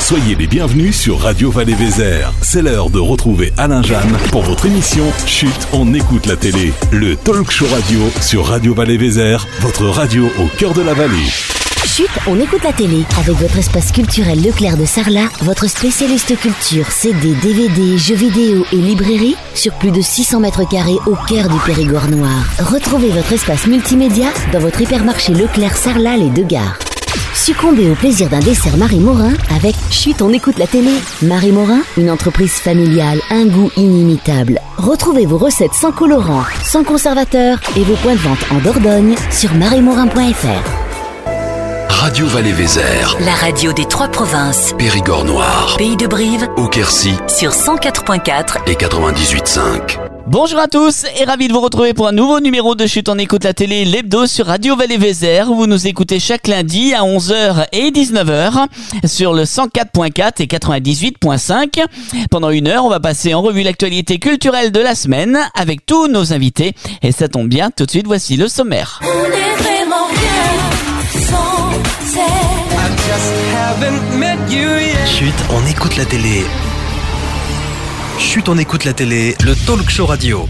Soyez les bienvenus sur Radio Valais-Vézère. C'est l'heure de retrouver Alain Jeanne pour votre émission Chut, on écoute la télé. Le talk show radio sur Radio Valais-Vézère, votre radio au cœur de la vallée. Chut, on écoute la télé. Avec votre espace culturel Leclerc de Sarlat, votre spécialiste culture, CD, DVD, jeux vidéo et librairie sur plus de 600 mètres carrés au cœur du Périgord noir. Retrouvez votre espace multimédia dans votre hypermarché Leclerc Sarlat les Deux Gares. Succombez au plaisir d'un dessert Marie Morin avec Chut, on écoute la télé. Marie Morin, une entreprise familiale, un goût inimitable. Retrouvez vos recettes sans colorant, sans conservateur et vos points de vente en Dordogne sur mariemorin.fr. Radio Valais-Vézère, la radio des trois provinces. Périgord noir, Pays de Brive, Auquercy sur 104.4 et 98.5. Bonjour à tous et ravi de vous retrouver pour un nouveau numéro de Chut, on écoute la télé, l'hebdo sur Radio Valais-Vézère. Vous nous écoutez chaque lundi à 11h et 19h sur le 104.4 et 98.5. Pendant une heure, on va passer en revue l'actualité culturelle de la semaine avec tous nos invités. Et ça tombe bien, tout de suite, voici le sommaire. On est vraiment bien sans Chut, on écoute la télé. Chut, on écoute la télé, le talk show radio.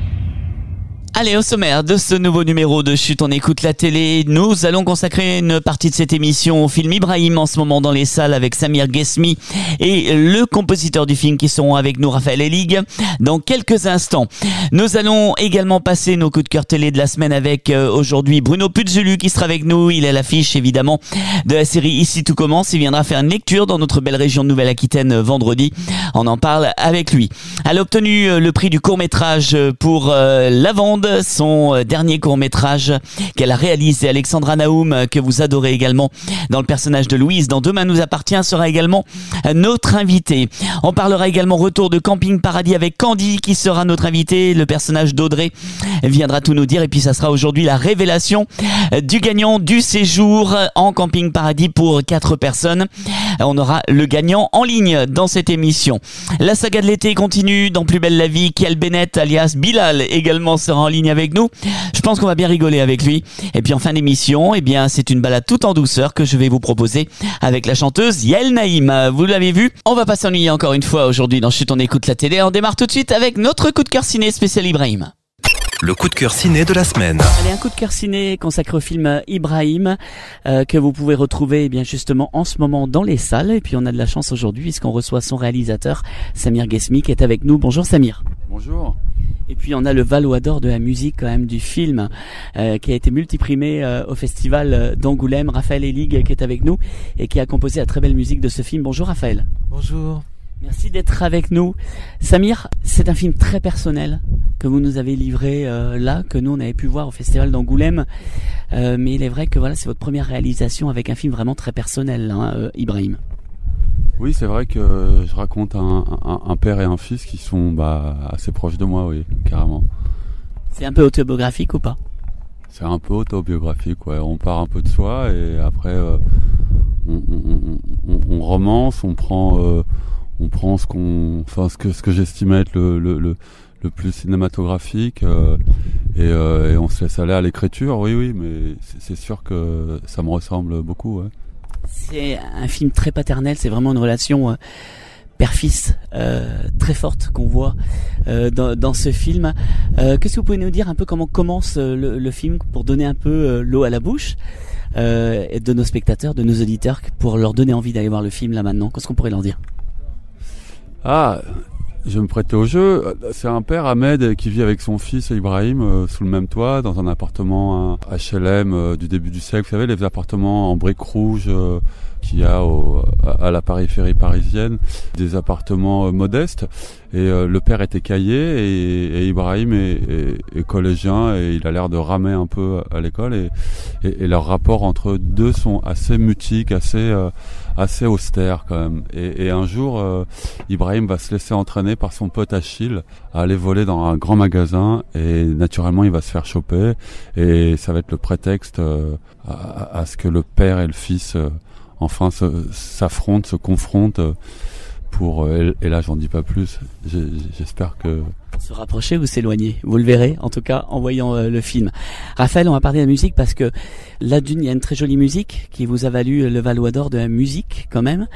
Allez, au sommaire de ce nouveau numéro de Chut, on écoute la télé. Nous allons consacrer une partie de cette émission au film Ibrahim en ce moment dans les salles avec Samir Ghesmi et le compositeur du film qui seront avec nous, Raphaël Ellig, dans quelques instants. Nous allons également passer nos coups de cœur télé de la semaine avec aujourd'hui Bruno Puzzulu qui sera avec nous. Il est à l'affiche évidemment de la série Ici tout commence. Il viendra faire une lecture dans notre belle région de Nouvelle-Aquitaine vendredi. On en parle avec lui. Elle a obtenu le prix du court-métrage pour Lavande, son dernier court-métrage qu'elle a réalisé. Alexandra Naoum, que vous adorez également dans le personnage de Louise dans Demain nous appartient, sera également notre invitée. On parlera également retour de Camping Paradis avec Candy qui sera notre invitée. Le personnage d'Audrey viendra tout nous dire et puis ça sera aujourd'hui la révélation du gagnant du séjour en Camping Paradis pour 4 personnes. On aura le gagnant en ligne dans cette émission. La saga de l'été continue dans Plus belle la vie. Kiel Bennett alias Bilal également sera en ligne avec nous. Je pense qu'on va bien rigoler avec lui. Et puis en fin d'émission, eh bien, c'est une balade tout en douceur que je vais vous proposer avec la chanteuse Yael Naïm. Vous l'avez vu, on va pas s'ennuyer encore une fois aujourd'hui dans Chut, on écoute la télé. On démarre tout de suite avec notre coup de cœur ciné spécial Ibrahim. Le coup de cœur ciné de la semaine. Allez, un coup de cœur ciné consacré au film Ibrahim que vous pouvez retrouver eh bien justement en ce moment dans les salles. Et puis on a de la chance aujourd'hui puisqu'on reçoit son réalisateur Samir Ghesmi qui est avec nous. Bonjour Samir. Bonjour. Et puis on a le Valois d'Or de la musique quand même du film qui a été multiprimé au festival d'Angoulême. Raphaël Ellig qui est avec nous et qui a composé la très belle musique de ce film. Bonjour Raphaël. Bonjour. Merci d'être avec nous. Samir, c'est un film très personnel que vous nous avez livré là, que nous on avait pu voir au festival d'Angoulême. Mais il est vrai que voilà, c'est votre première réalisation avec un film vraiment très personnel, hein, Ibrahim. Oui, c'est vrai que je raconte un père et un fils qui sont assez proches de moi, oui, carrément. C'est un peu autobiographique ou pas ? C'est un peu autobiographique, ouais. On part un peu de soi et après on romance, on prend ce que j'estimais être le plus cinématographique et on se laisse aller à l'écriture, oui, mais c'est sûr que ça me ressemble beaucoup, ouais. C'est un film très paternel, c'est vraiment une relation père-fils très forte qu'on voit dans ce film. Qu'est-ce que vous pouvez nous dire un peu comment commence le film pour donner un peu l'eau à la bouche de nos spectateurs, de nos auditeurs, pour leur donner envie d'aller voir le film là maintenant? Qu'est-ce qu'on pourrait leur dire? Je vais me prêter au jeu. C'est un père, Ahmed, qui vit avec son fils Ibrahim sous le même toit dans un appartement HLM du début du siècle. Vous savez, les appartements en briques rouges qu'il y a à la périphérie parisienne, des appartements modestes. Et le père est écaillé et Ibrahim est collégien et il a l'air de ramer un peu à l'école. Et leurs rapports entre eux deux sont assez mutiques, assez austère quand même. Et un jour, Ibrahim va se laisser entraîner par son pote Achille à aller voler dans un grand magasin et naturellement il va se faire choper et ça va être le prétexte à ce que le père et le fils enfin s'affrontent, se confrontent et là j'en dis pas plus. J'espère que se rapprocher ou s'éloigner, vous le verrez en tout cas en voyant le film. Raphaël, on va parler de la musique parce que là d'une il y a une très jolie musique qui vous a valu le Valois d'Or de la musique quand même.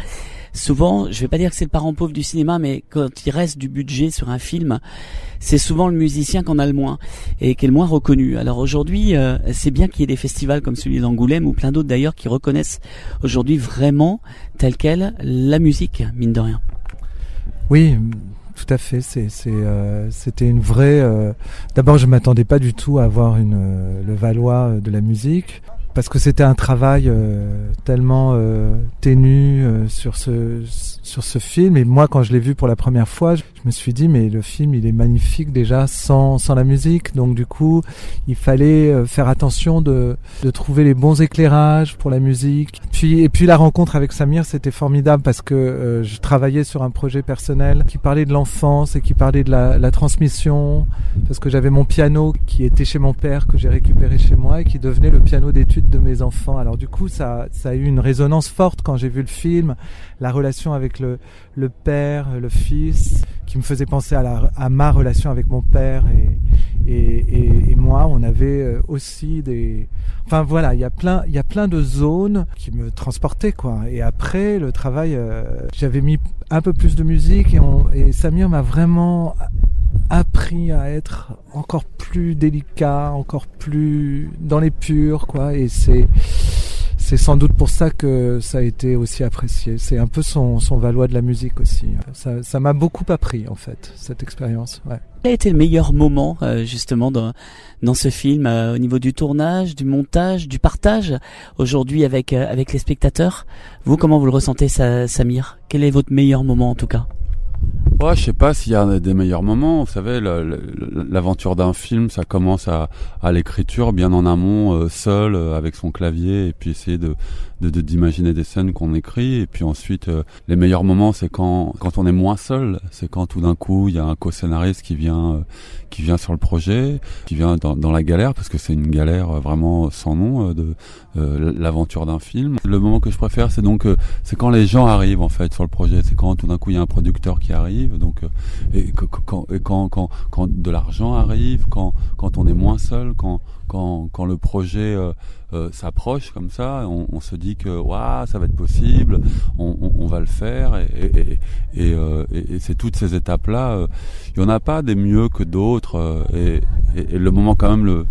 souvent, je vais pas dire que c'est le parent pauvre du cinéma, mais quand il reste du budget sur un film, c'est souvent le musicien qu'on a le moins et qui est le moins reconnu. Alors aujourd'hui, c'est bien qu'il y ait des festivals comme celui d'Angoulême ou plein d'autres d'ailleurs qui reconnaissent aujourd'hui vraiment tel quel la musique, mine de rien. Oui, tout à fait. C'était une vraie. D'abord, je m'attendais pas du tout à avoir le Valois de la musique, parce que c'était un travail tellement ténu sur ce film. Et moi, quand je l'ai vu pour la première fois, je me suis dit, mais le film, il est magnifique déjà sans la musique. Donc du coup, il fallait faire attention de trouver les bons éclairages pour la musique. Et puis la rencontre avec Samir, c'était formidable parce que je travaillais sur un projet personnel qui parlait de l'enfance et qui parlait de la transmission. Parce que j'avais mon piano qui était chez mon père, que j'ai récupéré chez moi et qui devenait le piano d'études de mes enfants. Alors du coup, ça a eu une résonance forte quand j'ai vu le film, la relation avec le père, le fils, qui me faisait penser à ma relation avec mon père et moi. On avait aussi enfin voilà, il y a plein de zones qui me transportaient, quoi. Et après le travail, j'avais mis un peu plus de musique et Samir m'a vraiment appris à être encore plus délicat, encore plus dans les purs, quoi. Et c'est sans doute pour ça que ça a été aussi apprécié. C'est un peu son Valois de la musique aussi. Ça m'a beaucoup appris, en fait, cette expérience. Ouais. Quel a été le meilleur moment, justement, dans ce film, au niveau du tournage, du montage, du partage, aujourd'hui avec les spectateurs? Vous, comment vous le ressentez, Samir? Quel est votre meilleur moment, en tout cas? Ouais, je sais pas s'il y a des meilleurs moments. Vous savez, l'aventure d'un film, ça commence à l'écriture, bien en amont, seul, avec son clavier, et puis essayer d'imaginer des scènes qu'on écrit. Et puis ensuite, les meilleurs moments, c'est quand on est moins seul. C'est quand tout d'un coup, il y a un co-scénariste qui vient sur le projet, qui vient dans la galère, parce que c'est une galère vraiment sans nom de l'aventure d'un film. Le moment que je préfère, c'est quand les gens arrivent en fait sur le projet. C'est quand tout d'un coup il y a un producteur qui arrive, donc et quand de l'argent arrive, quand on est moins seul, quand le projet s'approche comme ça, on se dit que waouh, ça va être possible, on va le faire, et c'est toutes ces étapes là. Il y en a pas des mieux que d'autres, et le moment quand même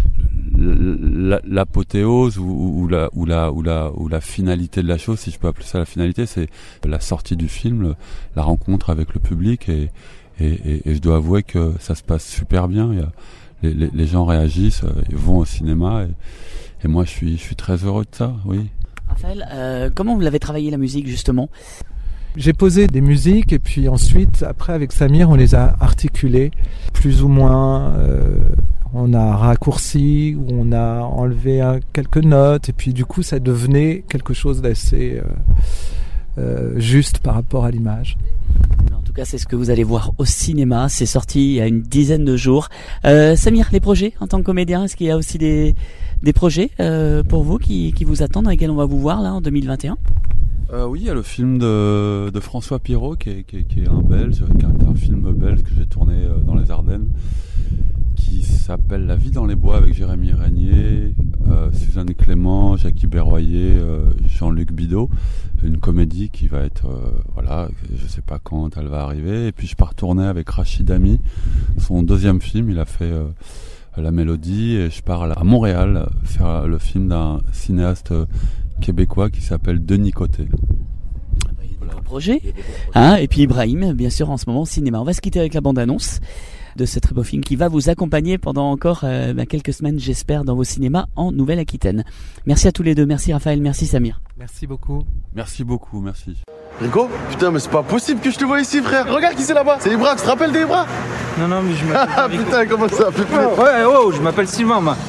l'apothéose ou la finalité de la chose, si je peux appeler ça la finalité, c'est la sortie du film, la rencontre avec le public, et je dois avouer que ça se passe super bien. Les gens réagissent, ils vont au cinéma, et moi je suis très heureux de ça, oui. Raphaël, comment vous l'avez travaillé la musique, justement? J'ai posé des musiques et puis ensuite, après avec Samir, on les a articulées plus ou moins. On a raccourci ou on a enlevé quelques notes, et puis du coup ça devenait quelque chose d'assez juste par rapport à l'image. En tout cas, c'est ce que vous allez voir au cinéma. C'est sorti il y a une dizaine de jours. Samir, les projets en tant que comédien, est-ce qu'il y a aussi des projets pour vous qui vous attendent, dans lesquels on va vous voir là en 2021? Oui, il y a le film de François Pirot qui est un Belge, qui est un film belge que j'ai tourné dans les Ardennes, qui s'appelle La vie dans les bois, avec Jérémy Régnier, Suzanne Clément, Jackie Berroyer, Jean-Luc Bidot. Une comédie qui va être, je sais pas quand elle va arriver. Et puis je pars tourner avec Rachid Ami, son deuxième film. Il a fait La Mélodie, et je pars à Montréal faire le film d'un cinéaste québécois qui s'appelle Denis Côté. Projet, hein, et puis Ibrahim, bien sûr, en ce moment au cinéma. On va se quitter avec la bande-annonce de ce très beau film qui va vous accompagner pendant encore quelques semaines, j'espère, dans vos cinémas en Nouvelle-Aquitaine. Merci à tous les deux, merci Raphaël, merci Samir. Merci beaucoup. Merci beaucoup, merci. Rico, putain, mais c'est pas possible que je te vois ici, frère. Regarde qui c'est là-bas. C'est Ibra, tu te rappelles d'Ibra? Non, mais je m'appelle. Ah putain, comment ça? Ouais, je m'appelle Sylvain, moi.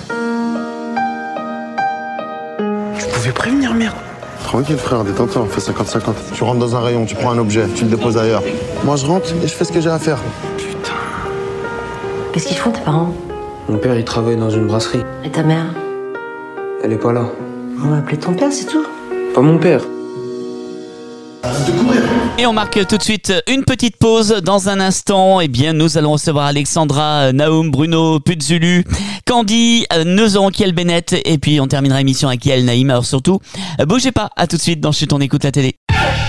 Tu pouvais prévenir, merde. Tranquille, frère, détends-toi, on fait 50-50. Tu rentres dans un rayon, tu prends un objet, tu le déposes ailleurs. Moi, je rentre et je fais ce que j'ai à faire. Putain. Qu'est-ce qu'ils font, tes parents? Mon père, il travaille dans une brasserie. Et ta mère? Elle est pas là. On va appeler ton père, c'est tout. Pas mon père. Et on marque tout de suite une petite pause. Dans un instant, nous allons recevoir Alexandra, Naoum, Bruno, Putzulu, Candy, Nezon, Kiel Bennett, et puis on terminera l'émission avec Yael Naïm. Alors surtout, bougez pas, à tout de suite dans Chut, on écoute la télé.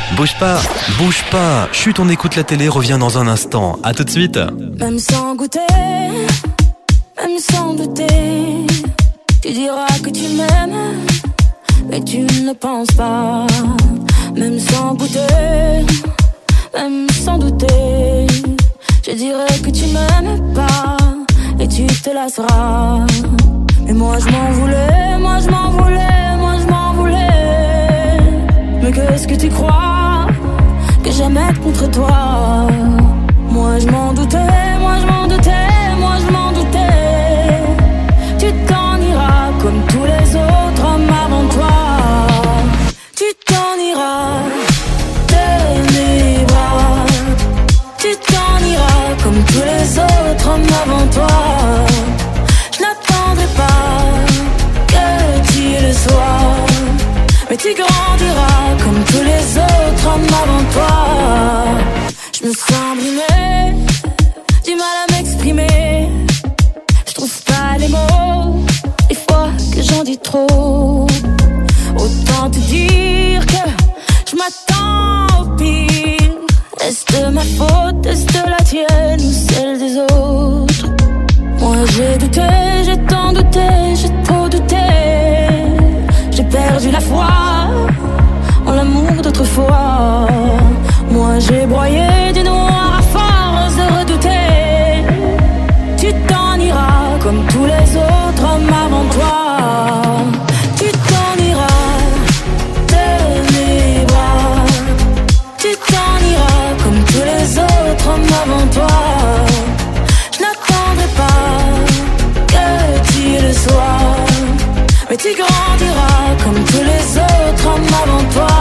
Bouge pas. Chut, on écoute la télé, revient dans un instant. À tout de suite. Même sans goûter, même sans douter, tu diras que tu m'aimes, mais tu ne penses pas. Même sans goûter, même sans douter, je dirais que tu m'aimes pas et tu te lasseras. Mais moi je m'en voulais, moi je m'en voulais, moi je m'en voulais. Mais qu'est-ce que tu crois que j'aimais contre toi? Moi je m'en doutais, moi je m'en doutais, moi je m'en doutais. Tu t'en iras comme tous les autres hommes avant toi. Tu t'en iras de mes bras. Tu t'en iras comme tous les autres hommes avant toi. Je n'attendrai pas que tu le sois, mais tu grandiras comme tous les autres hommes avant toi. Je me sens brimée, du mal à m'exprimer. Je trouve pas les mots, des fois que j'en dis trop. Autant te dire que je m'attends au pire. Est-ce de ma faute, est-ce de la tienne ou celle des autres? Moi j'ai douté, j'ai tant douté, j'ai trop douté. J'ai perdu la foi en l'amour d'autrefois. Moi j'ai broyé du noir à force de redouter. Tu t'en iras comme tous les autres hommes avant toi. Tu t'en iras de mes bras. Tu t'en iras comme tous les autres hommes avant toi. Je n'attendrai pas que tu le sois, mais tu grandiras comme tous les autres hommes avant toi.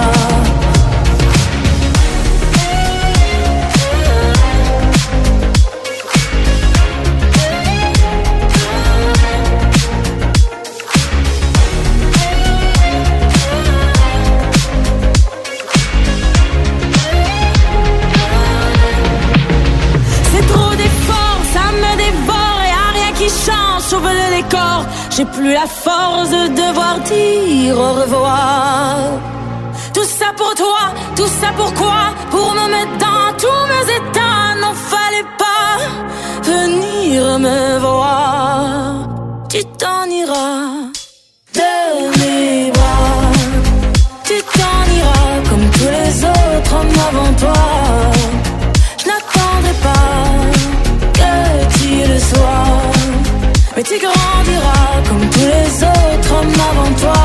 Sauve le décor, j'ai plus la force de devoir dire au revoir. Tout ça pour toi, tout ça pourquoi? Pour me mettre dans tous mes états, n'en fallait pas venir me voir. Tu t'en iras de mes bras. Tu t'en iras comme tous les autres hommes avant toi. Je n'attendrai pas que tu le sois, mais tu grandiras comme tous les autres hommes avant toi.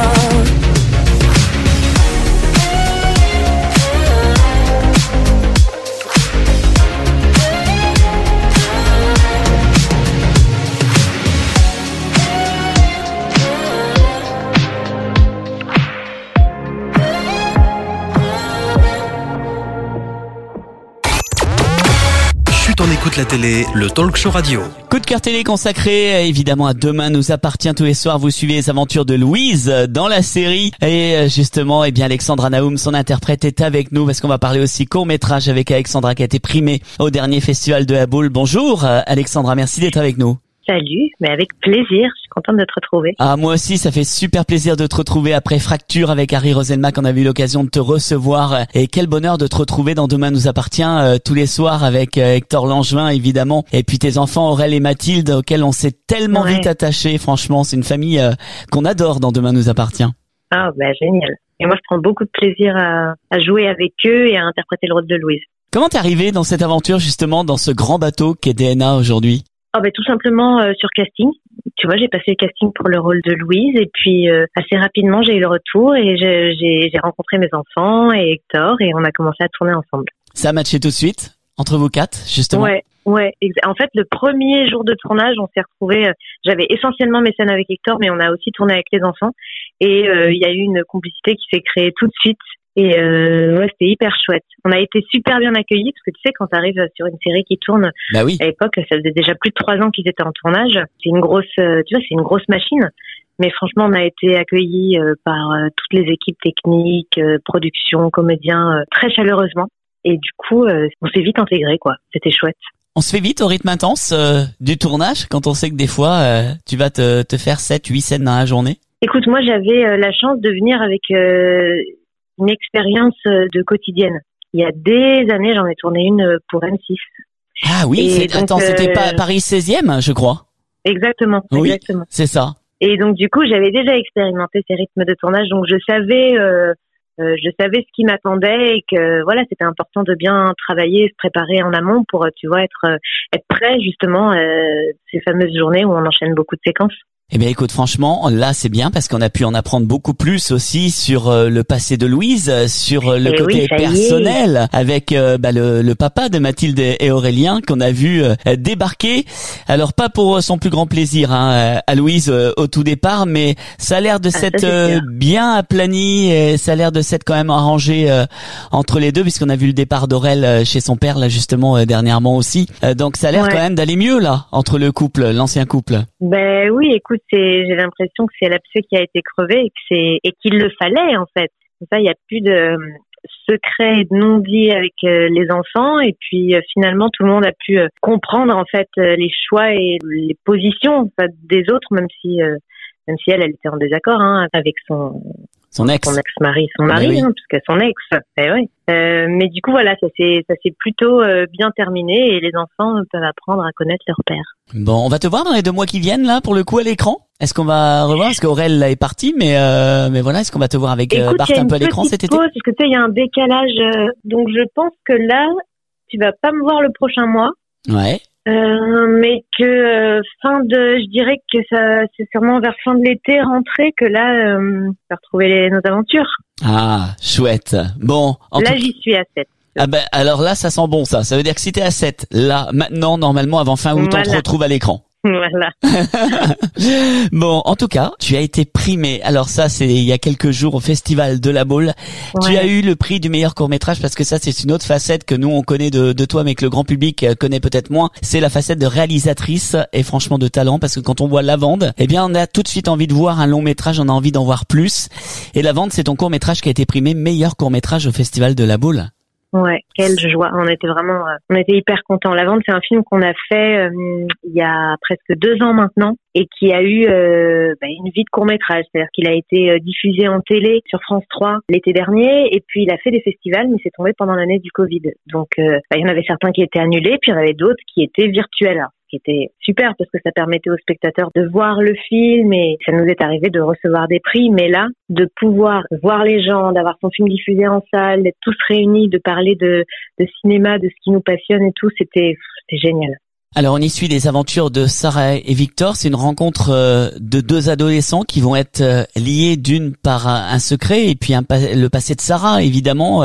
Chut, on écoute la télé, le talk show radio. Coup de cœur télé consacré évidemment à Demain nous appartient. Tous les soirs vous suivez les aventures de Louise dans la série et justement Alexandra Naoum, son interprète, est avec nous parce qu'on va parler aussi court-métrage avec Alexandra qui a été primée au dernier festival de La Boule. Bonjour Alexandra, merci d'être avec nous. Salut, mais avec plaisir, je suis contente de te retrouver. Ah, moi aussi, ça fait super plaisir de te retrouver après Fracture avec Harry Roselmack. On a eu l'occasion de te recevoir et quel bonheur de te retrouver dans Demain nous appartient tous les soirs avec Hector Langevin évidemment et puis tes enfants Aurèle et Mathilde auxquels on s'est tellement vite attaché. Franchement, c'est une famille qu'on adore dans Demain nous appartient. Ah, bah génial. Et moi, je prends beaucoup de plaisir à jouer avec eux et à interpréter le rôle de Louise. Comment t'es arrivée dans cette aventure justement, dans ce grand bateau qu'est DNA aujourd'hui? Oh ben tout simplement sur casting. Tu vois, j'ai passé le casting pour le rôle de Louise et puis assez rapidement j'ai eu le retour et j'ai rencontré mes enfants et Hector et on a commencé à tourner ensemble. Ça a matché tout de suite entre vous quatre justement? Ouais. En fait, le premier jour de tournage, on s'est retrouvés. J'avais essentiellement mes scènes avec Hector, mais on a aussi tourné avec les enfants et il y a eu une complicité qui s'est créée tout de suite. Et c'était hyper chouette. On a été super bien accueillis parce que tu sais, quand tu arrives sur une série qui tourne, à l'époque, ça faisait déjà plus de 3 ans qu'ils étaient en tournage. C'est une grosse, c'est une grosse machine. Mais franchement, on a été accueillis par toutes les équipes techniques, production, comédiens, très chaleureusement. Et du coup, on s'est vite intégrés, quoi. C'était chouette. On se fait vite au rythme intense du tournage quand on sait que des fois, tu vas te faire 7-8 scènes dans la journée. Écoute, moi, j'avais la chance de venir avec une expérience de quotidienne. Il y a des années, j'en ai tourné une pour M6. Ah oui, attends, c'était pas Paris 16e, je crois. Exactement, oui, exactement. C'est ça. Et donc du coup, j'avais déjà expérimenté ces rythmes de tournage, donc je savais ce qui m'attendait et que voilà, c'était important de bien travailler, se préparer en amont pour, tu vois, être prêt justement ces fameuses journées où on enchaîne beaucoup de séquences. Eh bien, écoute, franchement, là, c'est bien parce qu'on a pu en apprendre beaucoup plus aussi sur le passé de Louise, sur le côté personnel avec le papa de Mathilde et Aurélien qu'on a vu débarquer. Alors, pas pour son plus grand plaisir à Louise au tout départ, mais ça a l'air de s'être bien aplani et ça a l'air de s'être quand même arrangé entre les deux puisqu'on a vu le départ d'Aurel chez son père là justement dernièrement aussi. Donc, ça a l'air quand même d'aller mieux là entre le couple, l'ancien couple. Ben oui, écoute. J'ai l'impression que c'est l'abcès qui a été crevé et qu'il le fallait en fait. Comme ça, il n'y a plus de secrets et de non-dits avec les enfants et puis finalement tout le monde a pu comprendre en fait les choix et les positions en fait, des autres, même si elle était en désaccord avec son ex-mari, son mari, oui. Puisque son ex. Mais du coup voilà, ça s'est plutôt bien terminé et les enfants peuvent apprendre à connaître leur père. Bon, on va te voir dans les 2 mois qui viennent là pour le coup à l'écran. Est-ce qu'on va revoir? Parce qu'Aurel là est parti, mais voilà, est-ce qu'on va te voir avec Bart un peu à l'écran cet été? Parce que tu sais, il y a un décalage, donc je pense que là, tu vas pas me voir le prochain mois. Ouais. Mais que je dirais que ça, c'est sûrement vers fin de l'été, rentrée, que là, on va retrouver nos aventures. Ah, chouette. Bon. Là, j'y suis à 7. Ah ben, alors là, ça sent bon, ça. Ça veut dire que si t'es à 7, là, maintenant, normalement, avant fin août, on te retrouve à l'écran. Voilà. Bon, en tout cas, tu as été primé. Alors ça, c'est il y a quelques jours au Festival de la Baule. Ouais. Tu as eu le prix du meilleur court-métrage parce que ça, c'est une autre facette que nous, on connaît de toi, mais que le grand public connaît peut-être moins. C'est la facette de réalisatrice et franchement de talent parce que quand on voit Lavande, eh bien, on a tout de suite envie de voir un long métrage, on a envie d'en voir plus. Et Lavande, c'est ton court-métrage qui a été primé meilleur court-métrage au Festival de la Baule. Ouais, quelle joie. On était hyper contents. Lavande, c'est un film qu'on a fait il y a presque 2 ans maintenant et qui a eu une vie de court-métrage. C'est-à-dire qu'il a été diffusé en télé sur France 3 l'été dernier et puis il a fait des festivals, mais c'est tombé pendant l'année du Covid. Donc, il y en avait certains qui étaient annulés, puis il y en avait d'autres qui étaient virtuels. Qui était super parce que ça permettait aux spectateurs de voir le film et ça nous est arrivé de recevoir des prix, mais là, de pouvoir voir les gens, d'avoir son film diffusé en salle, d'être tous réunis, de parler de cinéma, de ce qui nous passionne et tout, c'était génial. Alors on y suit les aventures de Sarah et Victor. C'est une rencontre de 2 adolescents qui vont être liés d'une par un secret et puis le passé de Sarah évidemment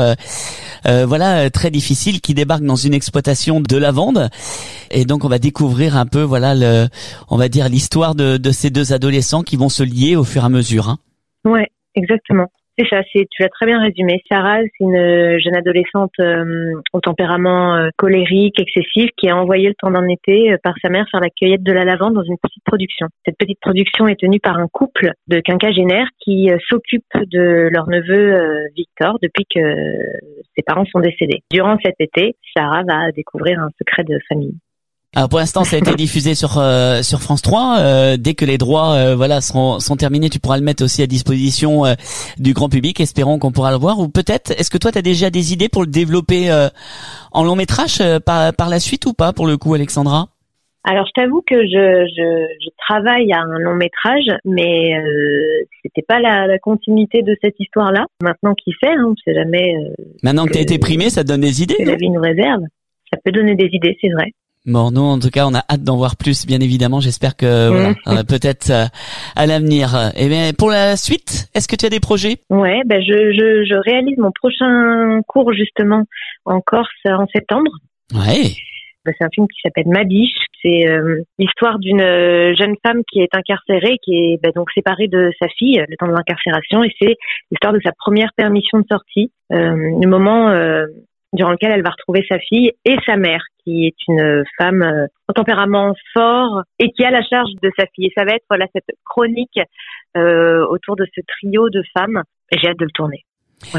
très difficile, qui débarque dans une exploitation de lavande et donc on va découvrir un peu on va dire l'histoire de ces 2 adolescents qui vont se lier au fur et à mesure. Ouais, exactement. C'est ça, tu l'as très bien résumé. Sarah, c'est une jeune adolescente au tempérament colérique, excessif, qui a envoyé le temps d'un été par sa mère faire la cueillette de la lavande dans une petite production. Cette petite production est tenue par un couple de quinquagénaires qui s'occupe de leur neveu Victor depuis que ses parents sont décédés. Durant cet été, Sarah va découvrir un secret de famille. Alors pour l'instant, ça a été diffusé sur France 3. Dès que les droits sont terminés, tu pourras le mettre aussi à disposition du grand public. Espérons qu'on pourra le voir. Ou peut-être, est-ce que toi, tu as déjà des idées pour le développer en long métrage par la suite ou pas, pour le coup, Alexandra? Alors, je t'avoue que je travaille à un long métrage, mais c'était pas la continuité de cette histoire-là. Maintenant, qui sait, on sait jamais. Maintenant que tu as été primé, ça te donne des idées? Que la vie nous réserve. Ça peut donner des idées, c'est vrai. Bon, nous, en tout cas, on a hâte d'en voir plus, bien évidemment. J'espère que, peut-être à l'avenir. Et bien, pour la suite, est-ce que tu as des projets? Ouais, je réalise mon prochain cours, justement, en Corse, en septembre. Ouais. C'est un film qui s'appelle Ma biche. C'est l'histoire d'une jeune femme qui est incarcérée, qui est donc séparée de sa fille le temps de l'incarcération. Et c'est l'histoire de sa première permission de sortie, le moment durant lequel elle va retrouver sa fille et sa mère, qui est une femme au tempérament fort et qui a la charge de sa fille. Et ça va être cette chronique autour de ce trio de femmes. Et j'ai hâte de le tourner. Voilà.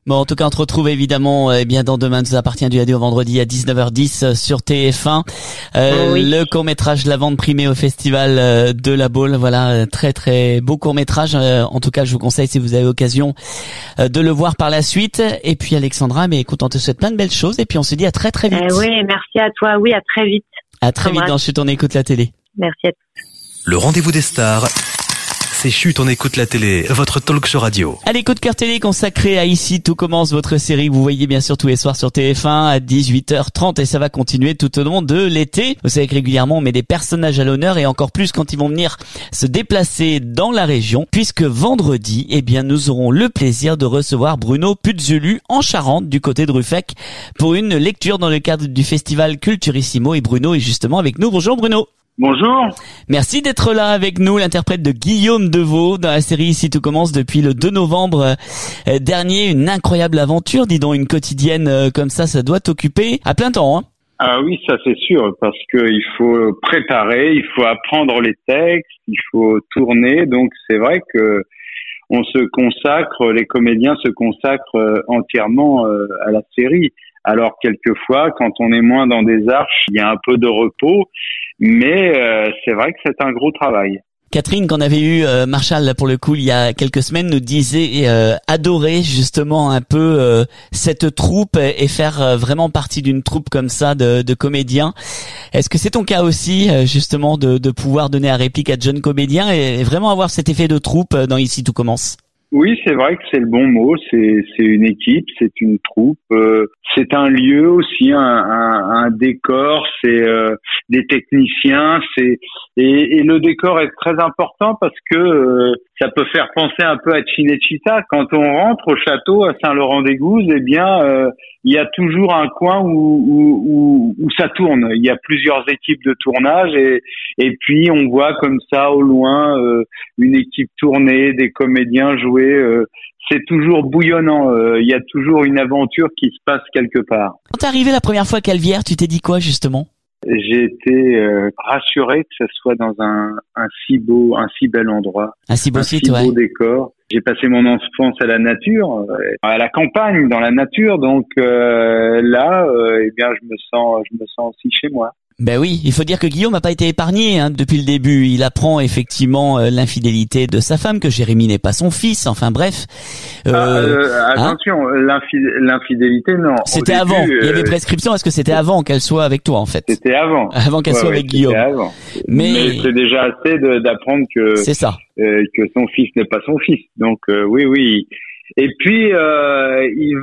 Bon, en tout cas, on te retrouve évidemment dans Demain nous appartient du lundi au vendredi à 19h10 sur TF1. Oui. Le court-métrage La Vente primée au festival de La Baule. Voilà, très très beau court-métrage. En tout cas, je vous conseille si vous avez l'occasion de le voir par la suite. Et puis Alexandra, mais écoute, on te souhaite plein de belles choses et puis on se dit à très très vite. Oui, merci à toi. Oui, à très vite. À très vite dans Chut, on écoute la télé. Merci à toi. Le rendez-vous des stars. C'est Chut, on écoute la télé, votre talk show radio. Allez, coup de cœur télé consacré à Ici tout commence, votre série que vous voyez bien sûr tous les soirs sur TF1 à 18h30 et ça va continuer tout au long de l'été. Vous savez que régulièrement on met des personnages à l'honneur et encore plus quand ils vont venir se déplacer dans la région, puisque vendredi, nous aurons le plaisir de recevoir Bruno Puzulu en Charente du côté de Ruffec pour une lecture dans le cadre du festival Culturissimo et Bruno est justement avec nous. Bonjour Bruno. Bonjour. Merci d'être là avec nous, l'interprète de Guillaume Deveau dans la série Ici tout commence depuis le 2 novembre dernier. Une incroyable aventure, dis donc, une quotidienne comme ça doit t'occuper à plein temps, hein. Ah oui, ça c'est sûr, parce que il faut préparer, il faut apprendre les textes, il faut tourner, donc c'est vrai que on se consacre, les comédiens se consacrent entièrement à la série. Alors quelquefois, quand on est moins dans des arches, il y a un peu de repos, mais c'est vrai que c'est un gros travail. Catherine, qu'on avait eu Marshall là, pour le coup il y a quelques semaines, nous disait adorer justement un peu cette troupe et faire vraiment partie d'une troupe comme ça de comédiens. Est-ce que c'est ton cas aussi justement de pouvoir donner la réplique à de jeunes comédiens et vraiment avoir cet effet de troupe dans Ici tout commence? Oui, c'est vrai que c'est le bon mot. C'est une équipe, c'est une troupe, c'est un lieu aussi, un décor, c'est des techniciens, et le décor est très important parce que ça peut faire penser un peu à Cinecittà. Quand on rentre au château à Saint-Laurent-des-Gouzes, il y a toujours un coin où ça tourne. Il y a plusieurs équipes de tournage et puis on voit comme ça au loin une équipe tourner, des comédiens jouer. C'est toujours bouillonnant. Il y a toujours une aventure qui se passe quelque part. Quand t'es arrivé la première fois à Calvière, tu t'es dit quoi justement? J'ai été rassuré que ce soit dans un si bel endroit, un si beau site, beau décor. J'ai passé mon enfance à la nature, à la campagne, dans la nature, donc là, je me sens aussi chez moi. Ben oui, il faut dire que Guillaume n'a pas été épargné depuis le début. Il apprend effectivement l'infidélité de sa femme, que Jérémy n'est pas son fils. Enfin bref. Attention, l'infidélité, non. C'était avant. Il y avait prescription. Est-ce que c'était avant qu'elle soit avec toi en fait? C'était avant. Avant qu'elle soit avec Guillaume. Avant. Mais c'est déjà assez d'apprendre que c'est ça. Que son fils n'est pas son fils. Donc oui. Et puis il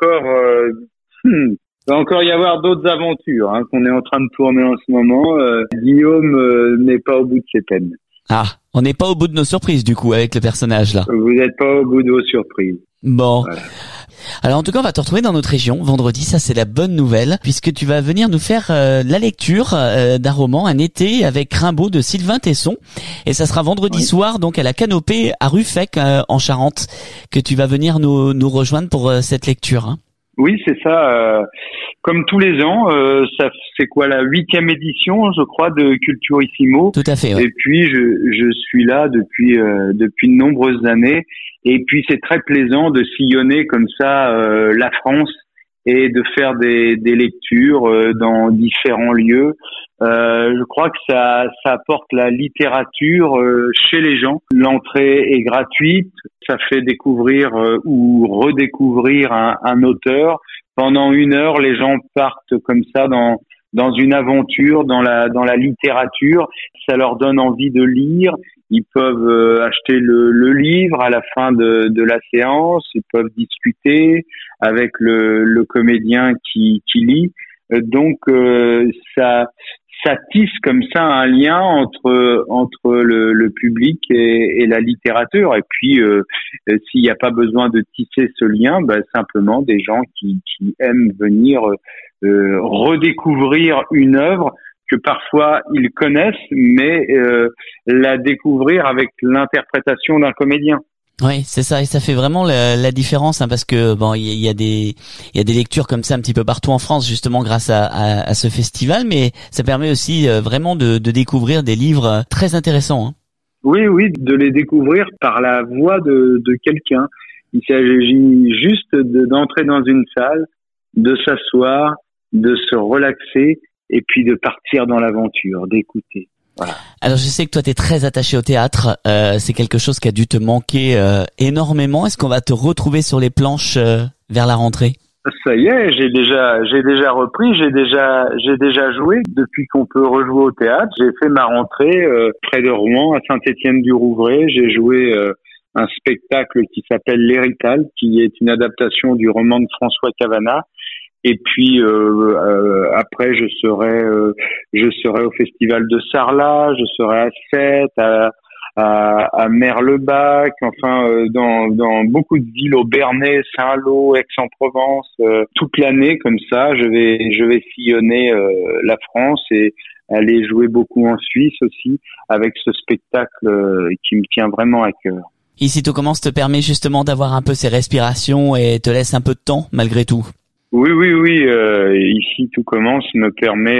va encore y avoir d'autres aventures qu'on est en train de tourner en ce moment. Guillaume n'est pas au bout de ses peines. Ah, on n'est pas au bout de nos surprises du coup avec le personnage là. Vous n'êtes pas au bout de vos surprises. Bon. Voilà. Alors en tout cas, on va te retrouver dans notre région vendredi, ça c'est la bonne nouvelle, puisque tu vas venir nous faire la lecture d'un roman, Un été avec Rimbaud de Sylvain Tesson, et ça sera vendredi soir donc à la Canopée à Ruffec en Charente que tu vas venir nous rejoindre pour cette lecture. Oui, c'est ça. Comme tous les ans, ça c'est quoi la 8e édition, je crois, de Culturissimo. Tout à fait. Ouais. Et puis je suis là depuis de nombreuses années. Et puis c'est très plaisant de sillonner comme ça la France et de faire des lectures dans différents lieux. Je crois que ça apporte la littérature chez les gens. L'entrée est gratuite, ça fait découvrir ou redécouvrir un auteur. Pendant 1 heure, les gens partent comme ça dans une aventure, dans la littérature. Ça leur donne envie de lire. Ils peuvent acheter le livre à la fin de la séance. Ils peuvent discuter avec le comédien qui lit. Donc ça tisse comme ça un lien entre le public et la littérature. Et puis s'il n'y a pas besoin de tisser ce lien, simplement des gens qui aiment venir redécouvrir une œuvre que parfois ils connaissent, mais la découvrir avec l'interprétation d'un comédien. Oui, c'est ça, et ça fait vraiment la différence, parce que il y a des lectures comme ça un petit peu partout en France, justement grâce à ce festival, mais ça permet aussi vraiment de découvrir des livres très intéressants. Oui, de les découvrir par la voix de quelqu'un. Il s'agit juste d'entrer dans une salle, de s'asseoir, de se relaxer et puis de partir dans l'aventure, d'écouter. Voilà. Alors je sais que toi t'es très attaché au théâtre, c'est quelque chose qui a dû te manquer énormément. Est-ce qu'on va te retrouver sur les planches vers la rentrée? Ça y est, j'ai déjà repris, j'ai déjà joué depuis qu'on peut rejouer au théâtre. J'ai fait ma rentrée près de Rouen, à Saint-Étienne-du-Rouvray. J'ai joué un spectacle qui s'appelle L'Hérital, qui est une adaptation du roman de François Cavana. Et puis après, je serai au festival de Sarlat, je serai à Sète, à Merlebac, enfin dans beaucoup de villes, au Bernay, Saint-Lô, Aix-en-Provence, toute l'année comme ça. Je vais sillonner la France et aller jouer beaucoup en Suisse aussi avec ce spectacle qui me tient vraiment à cœur. Ici Tout commence te permet justement d'avoir un peu ces respirations et te laisse un peu de temps malgré tout. Oui. Ici Tout commence me permet.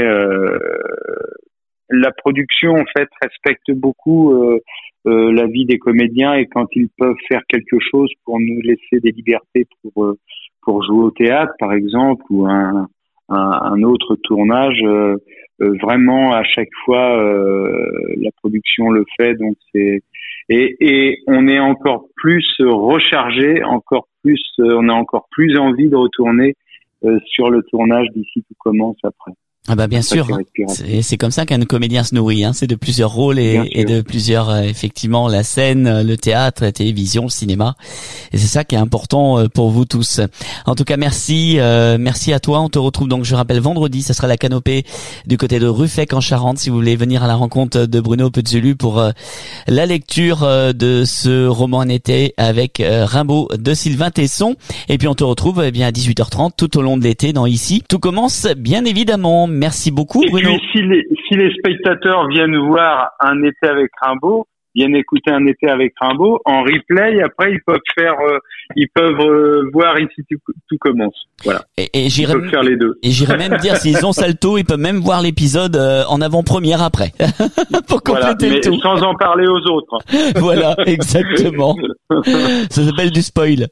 La production en fait respecte beaucoup la vie des comédiens et quand ils peuvent faire quelque chose pour nous laisser des libertés pour jouer au théâtre par exemple ou un autre tournage, vraiment à chaque fois la production le fait, donc c'est et on est encore plus rechargé, on a encore plus envie de retourner sur le tournage d'Ici Tout commence après. Ah bah bien sûr, c'est comme ça qu'un comédien se nourrit, hein. C'est de plusieurs rôles et de plusieurs effectivement la scène, le théâtre, la télévision, le cinéma, et c'est ça qui est important pour vous tous. En tout cas, merci à toi. On te retrouve donc, je rappelle, vendredi, ça sera la Canopée du côté de Ruffec en Charente. Si vous voulez venir à la rencontre de Bruno Petzulu pour la lecture de ce roman en été avec Rimbaud de Sylvain Tesson. Et puis on te retrouve à 18h30 tout au long de l'été dans Ici Tout commence, bien évidemment. Merci beaucoup, Bruno. Et puis, si les spectateurs viennent voir Un été avec Rimbaud, viennent écouter Un été avec Rimbaud, en replay, après, ils peuvent voir Ici Tout commence. Voilà. Et j'irais ils peuvent faire les deux. Et j'irais même dire, s'ils ont Salto, ils peuvent même voir l'épisode en avant-première après. Pour compléter mais le tout. Sans en parler aux autres. Voilà, exactement. Ça s'appelle du spoil.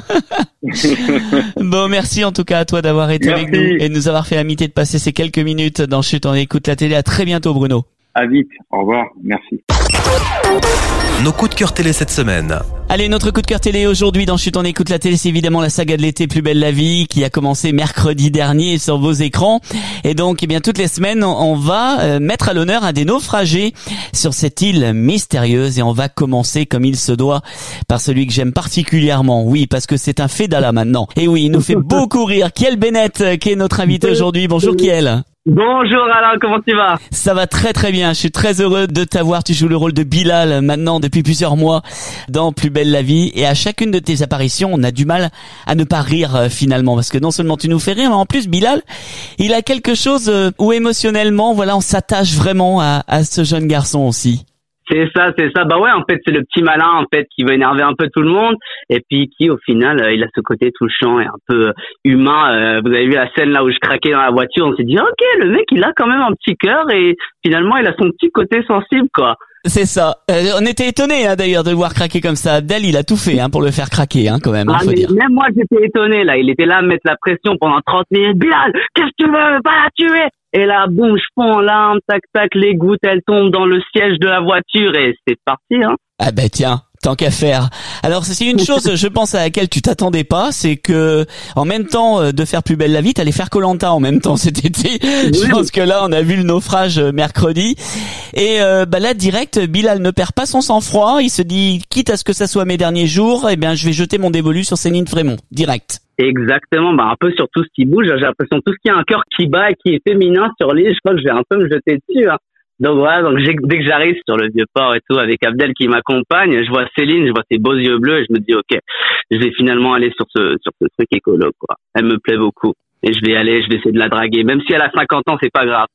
Bon, merci en tout cas à toi d'avoir été avec nous et de nous avoir fait l'amitié de passer ces quelques minutes dans Chut, on écoute la télé. À très bientôt, Bruno. À vite. Au revoir. Merci. Nos coups de cœur télé cette semaine. Allez, notre coup de cœur télé aujourd'hui dans Chut, on écoute la télé, c'est évidemment la saga de l'été Plus belle la vie qui a commencé mercredi dernier sur vos écrans. Et donc, eh bien, toutes les semaines, on va mettre à l'honneur un des naufragés sur cette île mystérieuse et on va commencer comme il se doit par celui que j'aime particulièrement. Oui, parce que c'est un Fedala maintenant. Et oui, il nous fait beaucoup rire. Kiel Bennett, qui est notre invité aujourd'hui. Bonjour Kiel. Bonjour Alain, comment tu vas? Ça va très très bien, je suis très heureux de t'avoir. Tu joues le rôle de Bilal maintenant depuis plusieurs mois dans Plus belle la vie et à chacune de tes apparitions on a du mal à ne pas rire finalement parce que non seulement tu nous fais rire mais en plus Bilal il a quelque chose où émotionnellement voilà on s'attache vraiment à ce jeune garçon aussi. C'est ça. Bah ouais, en fait, c'est le petit malin, en fait, qui veut énerver un peu tout le monde. Et puis, qui, au final, il a ce côté touchant et un peu humain. Vous avez vu la scène là où je craquais dans la voiture. On s'est dit, ok, le mec, il a quand même un petit cœur et finalement, il a son petit côté sensible, quoi. C'est ça. On était étonnés, d'ailleurs, de le voir craquer comme ça. Abdel, il a tout fait, pour le faire craquer, quand même, faut dire. Même moi, j'étais étonné, là. Il était là à me mettre la pression pendant 30 minutes. Bilal, qu'est-ce que tu veux? Pas la tuer! Et là, boum, je fonds en larmes, tac, tac, les gouttes, elles tombent dans le siège de la voiture et c'est parti, Ah ben tiens, tant qu'à faire. Alors c'est une chose, je pense, à laquelle tu t'attendais pas, c'est que en même temps de faire Plus belle la vie, t'allais faire Koh-Lanta en même temps cet été. Je pense que là, on a vu le naufrage mercredi. Et là, direct, Bilal ne perd pas son sang-froid. Il se dit, quitte à ce que ça soit mes derniers jours, eh bien, je vais jeter mon dévolu sur Céline Frémont, direct. Exactement, un peu sur tout ce qui bouge, j'ai l'impression tout ce qui a un cœur qui bat et qui est féminin sur l'île, je crois que je vais un peu me jeter dessus. Donc voilà, dès que j'arrive sur le vieux port et tout avec Abdel qui m'accompagne, je vois Céline, je vois ses beaux yeux bleus et je me dis ok, je vais finalement aller sur ce truc écolo quoi. Elle me plaît beaucoup et je vais essayer de la draguer, même si elle a 50 ans, c'est pas grave.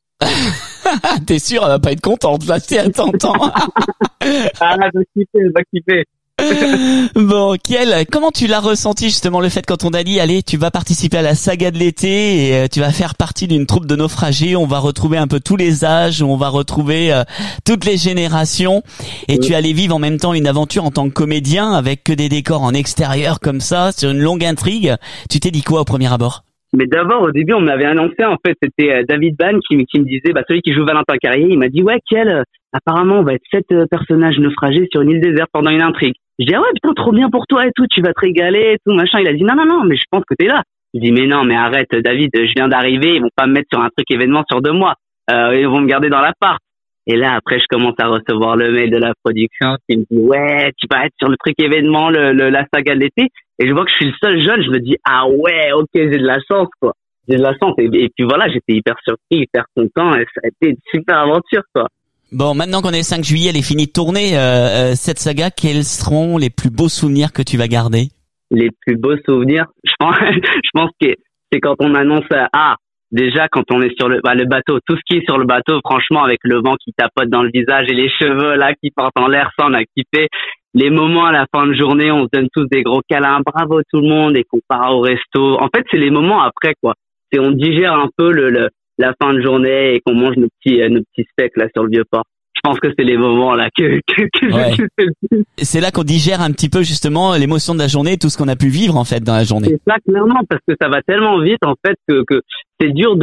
T'es sûr, elle va pas être contente là si elle t'entend. Elle va kiffer. Bon, Kiel, comment tu l'as ressenti justement le fait quand on a dit allez, tu vas participer à la saga de l'été et tu vas faire partie d'une troupe de naufragés, on va retrouver un peu tous les âges, on va retrouver toutes les générations et tu allais vivre en même temps une aventure en tant que comédien avec que des décors en extérieur comme ça, sur une longue intrigue. Tu t'es dit quoi au premier abord? Mais d'abord, au début, on m'avait annoncé, en fait, c'était David Ban qui me disait, celui qui joue Valentin Carrier, il m'a dit, ouais, Kiel, apparemment, on va être 7 personnages naufragés sur une île déserte pendant une intrigue. Je dis, ah ouais, putain, trop bien pour toi et tout, tu vas te régaler et tout, machin. Il a dit, non, mais je pense que t'es là. Je dis, mais non, mais arrête, David, je viens d'arriver, ils vont pas me mettre sur un truc événement sur 2 mois. Ils vont me garder dans l'appart. Et là, après, je commence à recevoir le mail de la production qui me dit, ouais, tu vas être sur le truc événement, la saga de l'été. Et je vois que je suis le seul jeune, je me dis, ah ouais, ok, j'ai de la chance, quoi. J'ai de la chance. Et puis voilà, j'étais hyper surpris, hyper content, et ça a été une super aventure, quoi. Bon, maintenant qu'on est le 5 juillet, elle est finie de tourner, cette saga, quels seront les plus beaux souvenirs que tu vas garder? Les plus beaux souvenirs? Je pense que c'est quand on annonce, déjà, quand on est sur le bateau, tout ce qui est sur le bateau, franchement, avec le vent qui tapote dans le visage et les cheveux, là, qui partent en l'air, ça, on a kiffé. Les moments à la fin de journée, on se donne tous des gros câlins, bravo tout le monde, et qu'on part au resto. En fait, c'est les moments après, quoi. C'est on digère un peu la fin de journée et qu'on mange nos petits steaks, là, sur le Vieux-Port. Je pense que c'est les moments, là, que ouais. je kiffe le plus. C'est là qu'on digère un petit peu, justement, l'émotion de la journée, tout ce qu'on a pu vivre, en fait, dans la journée. C'est ça, clairement, parce que ça va tellement vite, en fait, que c'est dur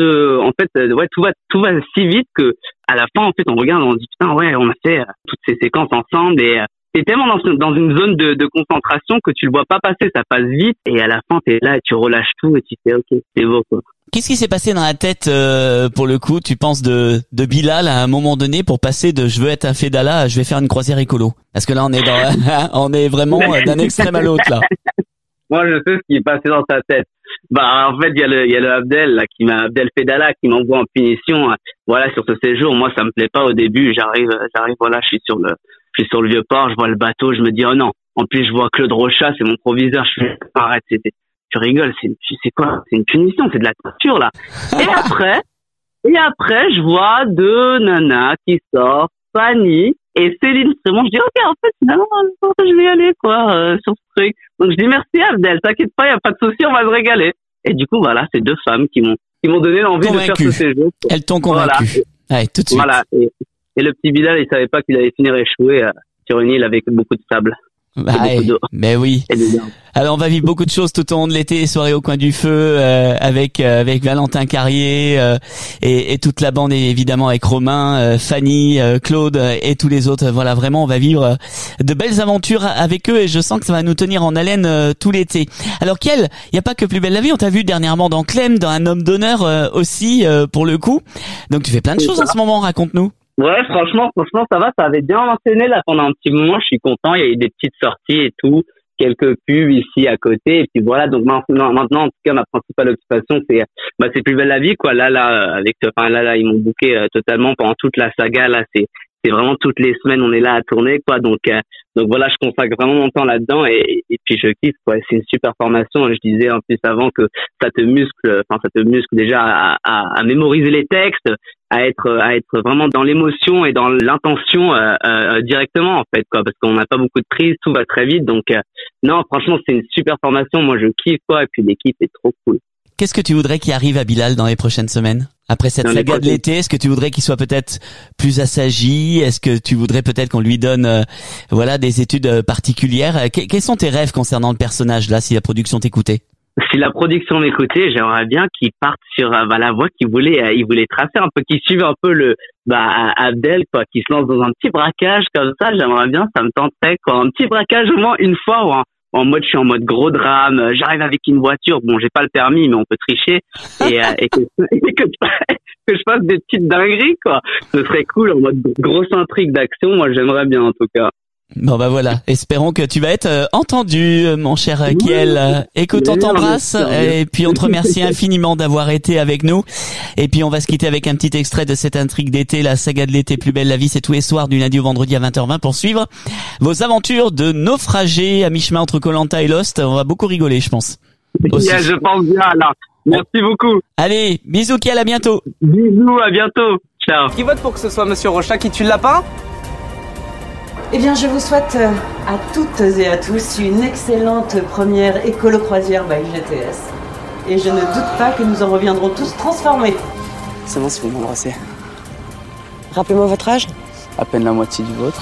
tout va si vite que, à la fin, en fait, on regarde, on dit, putain, ouais, on a fait toutes ces séquences ensemble et, t'es tellement dans une zone de concentration que tu le vois pas passer, ça passe vite et à la fin t'es là et tu relâches tout et tu fais ok, c'est beau, quoi. Qu'est-ce qui s'est passé dans la tête pour le coup, tu penses de Bilal à un moment donné pour passer de je veux être un Fedala à je vais faire une croisière écolo? Parce que là on est on est vraiment d'un extrême à l'autre là. Moi je sais ce qui est passé dans sa tête. En fait il y a le Abdel là Abdel Fedala qui m'envoie en punition. Voilà, sur ce séjour, moi ça me plaît pas au début, j'arrive voilà, je suis sur le Vieux-Port, je vois le bateau, je me dis oh non. En plus je vois Claude Rochat, c'est mon proviseur, je fais arrête, tu rigoles, c'est quoi? C'est une punition, c'est de la torture là. Et après je vois 2 nanas qui sortent, Fanny et Céline. C'est bon, je dis ok, en fait finalement je vais y aller quoi sur ce truc. Donc je dis merci Abdel, t'inquiète pas, y a pas de souci, on va se régaler. Et du coup voilà, c'est 2 femmes qui m'ont donné l'envie de faire ce séjour. Elles t'ont convaincu. Voilà. Ouais, tout de suite. Voilà. Et le petit Bilal, il savait pas qu'il allait finir échoué sur une île avec beaucoup de sable. Mais oui. Alors on va vivre beaucoup de choses tout au long de l'été, soirée au coin du feu avec Valentin Carrier et toute la bande évidemment avec Romain, Fanny, Claude et tous les autres. Voilà, vraiment on va vivre de belles aventures avec eux et je sens que ça va nous tenir en haleine tout l'été. Alors Kiel, il y a pas que Plus belle la vie, on t'a vu dernièrement dans Clem, dans Un homme d'honneur aussi pour le coup. Donc tu fais plein de choses en ce moment, raconte-nous. Ouais, franchement, ça va, ça avait bien enchaîné là pendant un petit moment, je suis content, il y a eu des petites sorties et tout, quelques pubs ici à côté, et puis voilà, donc maintenant, en tout cas, ma principale occupation, c'est Plus belle la vie, quoi, là, ils m'ont booké totalement pendant toute la saga, là, c'est vraiment toutes les semaines, on est là à tourner, quoi, donc voilà, je consacre vraiment mon temps là-dedans, et puis je kiffe, quoi, c'est une super formation, je disais en plus avant que ça te muscle déjà à mémoriser les textes, à être vraiment dans l'émotion et dans l'intention directement en fait quoi, parce qu'on n'a pas beaucoup de prise, tout va très vite, donc non, franchement c'est une super formation, moi je kiffe quoi, et puis l'équipe est trop cool. Qu'est-ce que tu voudrais qu'il arrive à Bilal dans les prochaines semaines? Après cette saga de l'été, est-ce que tu voudrais qu'il soit peut-être plus assagi? Est-ce que tu voudrais peut-être qu'on lui donne des études particulières? Quels sont tes rêves concernant le personnage là, si la production t'écoutait? Si la production m'écoutait, j'aimerais bien qu'il parte sur la voie qu'il voulait tracer un peu, qu'il suive un peu Abdel quoi, qu'il se lance dans un petit braquage comme ça, j'aimerais bien, ça me tenterait quoi, un petit braquage au moins une fois ou je suis en mode gros drame, j'arrive avec une voiture, bon j'ai pas le permis mais on peut tricher et que je fasse des petites dingueries quoi. Ce serait cool en mode grosse intrigue d'action, moi j'aimerais bien en tout cas. Bon bah voilà, espérons que tu vas être entendu mon cher Kiel. Écoute, on t'embrasse et puis on te remercie infiniment d'avoir été avec nous. Et puis on va se quitter avec un petit extrait de cette intrigue d'été, la saga de l'été Plus belle la vie, c'est tous les soirs du lundi au vendredi à 20h20 pour suivre vos aventures de naufragés à mi-chemin entre Koh-Lanta et Lost. On va beaucoup rigoler, je pense. Yeah, je pense bien là. Merci beaucoup. Allez, bisous Kiel, à bientôt. Bisous, à bientôt. Ciao. Qui vote pour que ce soit Monsieur Rochat qui tue le lapin? Eh bien, je vous souhaite à toutes et à tous une excellente première écolo-croisière by GTS. Et je ne doute pas que nous en reviendrons tous transformés. C'est bon si vous m'embrassez. Rappelez-moi votre âge. À peine la moitié du vôtre.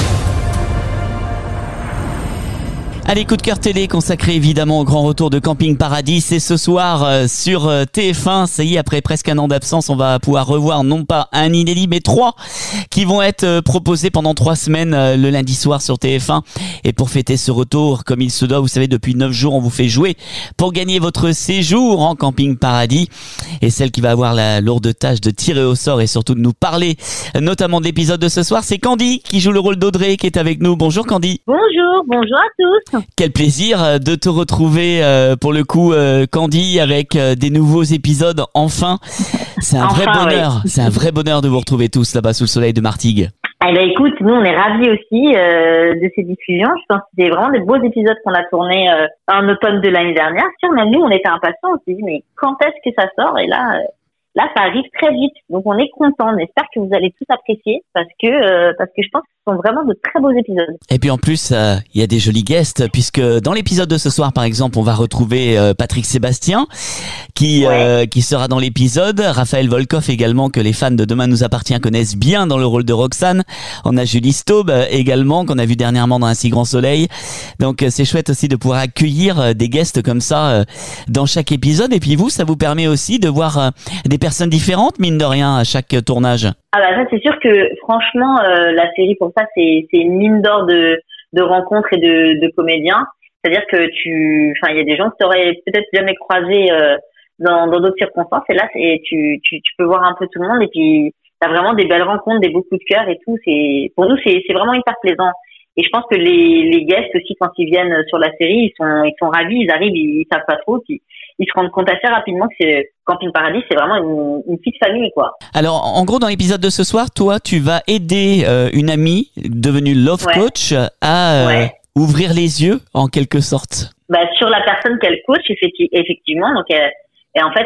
Allez, coup de cœur télé consacré évidemment au grand retour de Camping Paradis. C'est ce soir sur TF1. Ça y est, après presque un an d'absence, on va pouvoir revoir non pas un inédit, mais 3 qui vont être proposés pendant 3 semaines le lundi soir sur TF1. Et pour fêter ce retour, comme il se doit, vous savez, depuis 9 jours, on vous fait jouer pour gagner votre séjour en Camping Paradis. Et celle qui va avoir la lourde tâche de tirer au sort et surtout de nous parler, notamment de l'épisode de ce soir, c'est Candy qui joue le rôle d'Audrey qui est avec nous. Bonjour Candy. Bonjour à tous. Quel plaisir de te retrouver pour le coup Candy avec des nouveaux épisodes enfin. C'est un vrai bonheur, oui. C'est un vrai bonheur de vous retrouver tous là-bas sous le soleil de Martigues. Eh ben écoute, nous on est ravis aussi de ces diffusions. Je pense que c'était vraiment des beaux épisodes qu'on a tournés en automne de l'année dernière. Même nous on était impatients, on s'est dit mais quand est-ce que ça sort? Et là ça arrive très vite. Donc on est contents. On espère que vous allez tous apprécier parce que je pense que ce sont vraiment de très beaux épisodes. Et puis en plus, il y a des jolis guests puisque dans l'épisode de ce soir, par exemple, on va retrouver Patrick Sébastien qui sera dans l'épisode. Raphaël Volkoff également, que les fans de Demain nous appartient connaissent bien dans le rôle de Roxane. On a Julie Staub également qu'on a vu dernièrement dans Un si grand soleil. Donc c'est chouette aussi de pouvoir accueillir des guests comme ça dans chaque épisode. Et puis vous, ça vous permet aussi de voir des personnes différentes, mine de rien, à chaque tournage. Ah bah ça c'est sûr que franchement la série pour ça c'est une mine d'or de rencontres et de comédiens. C'est-à-dire que il y a des gens que tu aurais peut-être jamais croisés dans d'autres circonstances et là tu peux voir un peu tout le monde et puis t'as vraiment des belles rencontres, des beaux coups de cœur et tout. Pour nous c'est vraiment hyper plaisant. Et je pense que les guests aussi quand ils viennent sur la série ils sont ravis, ils arrivent, ils savent pas trop, puis ils se rendent compte assez rapidement que c'est Camping Paradis, c'est vraiment une petite famille quoi. Alors en gros dans l'épisode de ce soir, toi tu vas aider une amie devenue love coach à ouvrir les yeux en quelque sorte. Bah sur la personne qu'elle coach effectivement, donc et en fait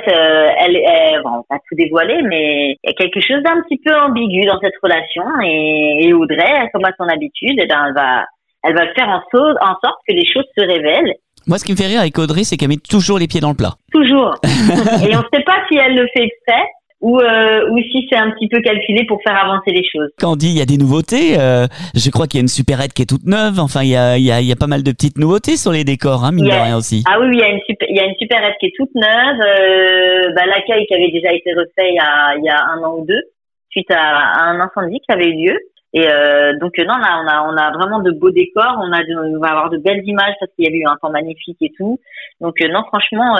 on va tout dévoiler, mais il y a quelque chose d'un petit peu ambigu dans cette relation et Audrey, comme à son habitude, elle va faire en sorte que les choses se révèlent. Moi, ce qui me fait rire avec Audrey, c'est qu'elle met toujours les pieds dans le plat. Toujours. Et on ne sait pas si elle le fait exprès ou si c'est un petit peu calculé pour faire avancer les choses. Candy, il y a des nouveautés. Je crois qu'il y a une supérette qui est toute neuve. Enfin, il y a pas mal de petites nouveautés sur les décors, hein, mine de rien aussi. Ah oui, il y a une supérette qui est toute neuve. L'accueil qui avait déjà été refait il y a 1 an ou 2 suite à un incendie qui avait eu lieu. Et donc non, on a vraiment de beaux décors, on va avoir de belles images parce qu'il y avait eu un temps magnifique et tout. Donc non, franchement,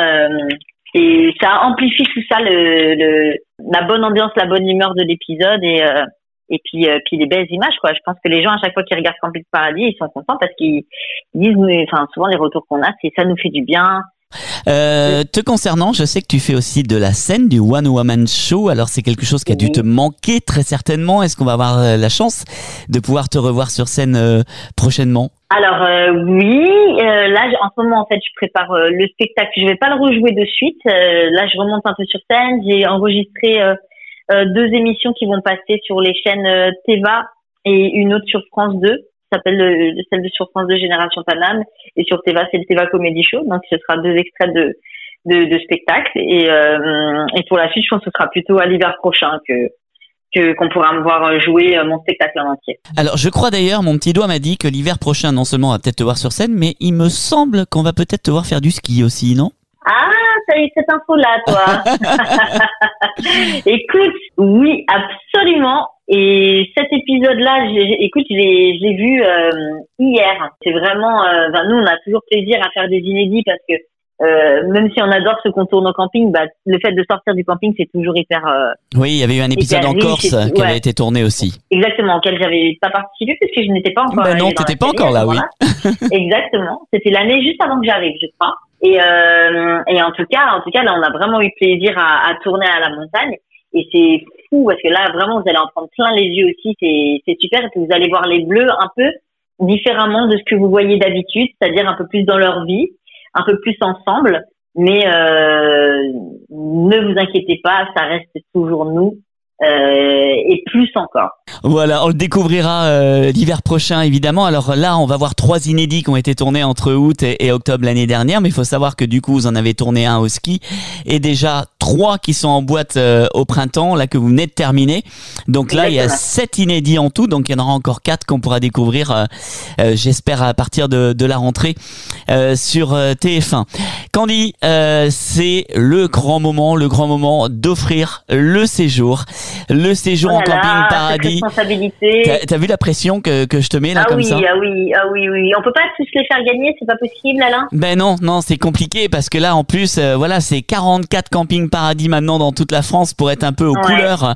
ça amplifie tout ça, la bonne ambiance, la bonne humeur de l'épisode et puis les belles images quoi. Je pense que les gens à chaque fois qu'ils regardent Camping Paradis, ils sont contents parce qu'ils disent, souvent les retours qu'on a, c'est ça nous fait du bien. Te concernant, je sais que tu fais aussi de la scène, du One Woman Show. Alors c'est quelque chose qui a dû te manquer très certainement. Est-ce qu'on va avoir la chance de pouvoir te revoir sur scène prochainement? Alors oui, là en ce moment en fait je prépare le spectacle. Je vais pas le rejouer de suite. Là je remonte un peu sur scène. J'ai enregistré 2 émissions qui vont passer sur les chaînes Teva et une autre sur France 2. S'appelle celle de sur France 2 Génération Paname et sur Teva c'est le Teva Comedy Show, donc ce sera 2 extraits de spectacle et pour la suite je pense que ce sera plutôt à l'hiver prochain qu'on pourra me voir jouer mon spectacle en entier. Alors je crois d'ailleurs, mon petit doigt m'a dit que l'hiver prochain non seulement on va peut-être te voir sur scène, mais il me semble qu'on va peut-être te voir faire du ski aussi, non? Ah, t'as eu cette info-là, toi. Écoute, oui, absolument. Et cet épisode-là, je l'ai vu hier. C'est vraiment, nous, on a toujours plaisir à faire des inédits parce que même si on adore ce qu'on tourne au camping, le fait de sortir du camping, c'est toujours hyper. Oui, il y avait eu un épisode en Corse qui avait été tourné aussi. Exactement, auquel j'avais pas participé parce que je n'étais pas encore. Non, t'étais pas encore là, oui. Exactement. C'était l'année juste avant que j'arrive, je crois. Et en tout cas, là, on a vraiment eu plaisir à tourner à la montagne. Et c'est fou parce que là, vraiment, vous allez en prendre plein les yeux aussi. C'est super. Et puis vous allez voir les Bleus un peu différemment de ce que vous voyez d'habitude, c'est-à-dire un peu plus dans leur vie, un peu plus ensemble. Mais ne vous inquiétez pas, ça reste toujours nous. et plus encore. Voilà, on le découvrira l'hiver prochain évidemment. Alors là, on va voir 3 inédits qui ont été tournés entre août et octobre l'année dernière, mais il faut savoir que du coup, vous en avez tourné un au ski et déjà 3 qui sont en boîte au printemps, là que vous venez de terminer. Donc là, il y a 7 inédits en tout, donc il y en aura encore 4 qu'on pourra découvrir, j'espère à partir de la rentrée sur TF1. Candy, c'est le grand moment d'offrir le séjour en camping paradis. T'as vu la pression que je te mets là comme ça? Ah oui. On peut pas tous les faire gagner, c'est pas possible, Alain? Ben non, c'est compliqué parce que là en plus, voilà, c'est 44 camping paradis maintenant dans toute la France pour être un peu aux couleurs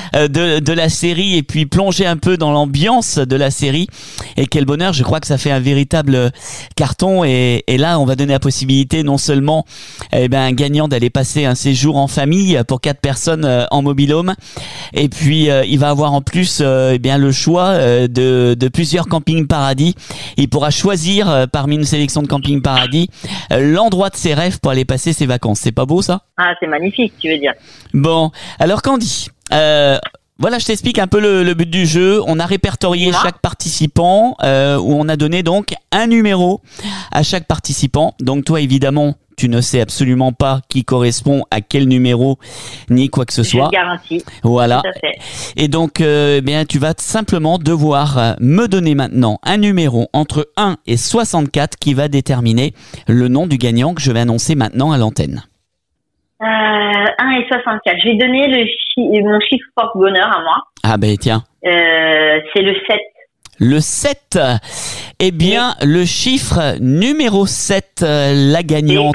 de la série et puis plonger un peu dans l'ambiance de la série. Et quel bonheur, je crois que ça fait un véritable carton et là on va donner la possibilité non seulement un gagnant d'aller passer un séjour en famille pour 4 personnes en mobil-home. Et puis il va avoir en plus le choix de plusieurs camping paradis. Il pourra choisir parmi une sélection de camping paradis l'endroit de ses rêves pour aller passer ses vacances. C'est pas beau ça? Ah, c'est magnifique, tu veux dire. Bon, alors Candy, voilà, je t'explique un peu le but du jeu. On a répertorié chaque participant où on a donné donc un numéro à chaque participant. Donc toi, évidemment, tu ne sais absolument pas qui correspond à quel numéro ni quoi que ce soit. Je garantis. Voilà. Tout à fait. Et donc, tu vas simplement devoir me donner maintenant un numéro entre 1 et 64 qui va déterminer le nom du gagnant que je vais annoncer maintenant à l'antenne. 1 et 64. Je vais donner mon chiffre porte-bonheur à moi. Ah ben tiens. C'est le 7. Le 7. Eh bien, le chiffre numéro 7, la gagnante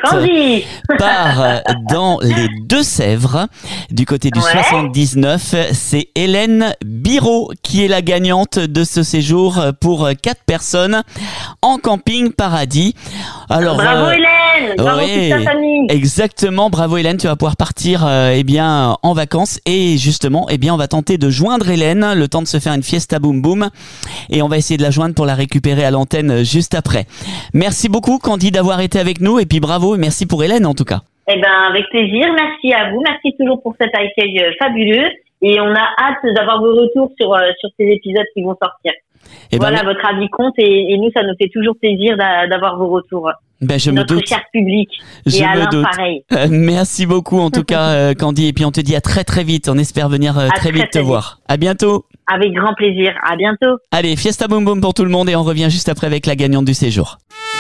part dans les Deux-Sèvres. Du côté du 79, c'est Hélène Biro qui est la gagnante de ce séjour pour 4 personnes en camping paradis. Alors, bravo Hélène, bravo toute ta famille. Exactement, bravo Hélène, tu vas pouvoir partir en vacances et justement, on va tenter de joindre Hélène le temps de se faire une fiesta boum boum et on va essayer de la joindre pour la récupérer à l'antenne juste après. Merci beaucoup Candy d'avoir été avec nous et puis bravo et merci pour Hélène en tout cas. Avec plaisir, merci à vous, merci toujours pour cet accueil fabuleux et on a hâte d'avoir vos retours sur ces épisodes qui vont sortir. Votre avis compte et nous ça nous fait toujours plaisir d'avoir vos retours. Je Notre me doute. cher public et Alain pareil. Merci beaucoup en tout cas Candy et puis on te dit à très très vite, on espère venir très vite te voir. À bientôt. Avec grand plaisir, à bientôt. Allez, fiesta boum boum pour tout le monde et on revient juste après avec la gagnante du séjour.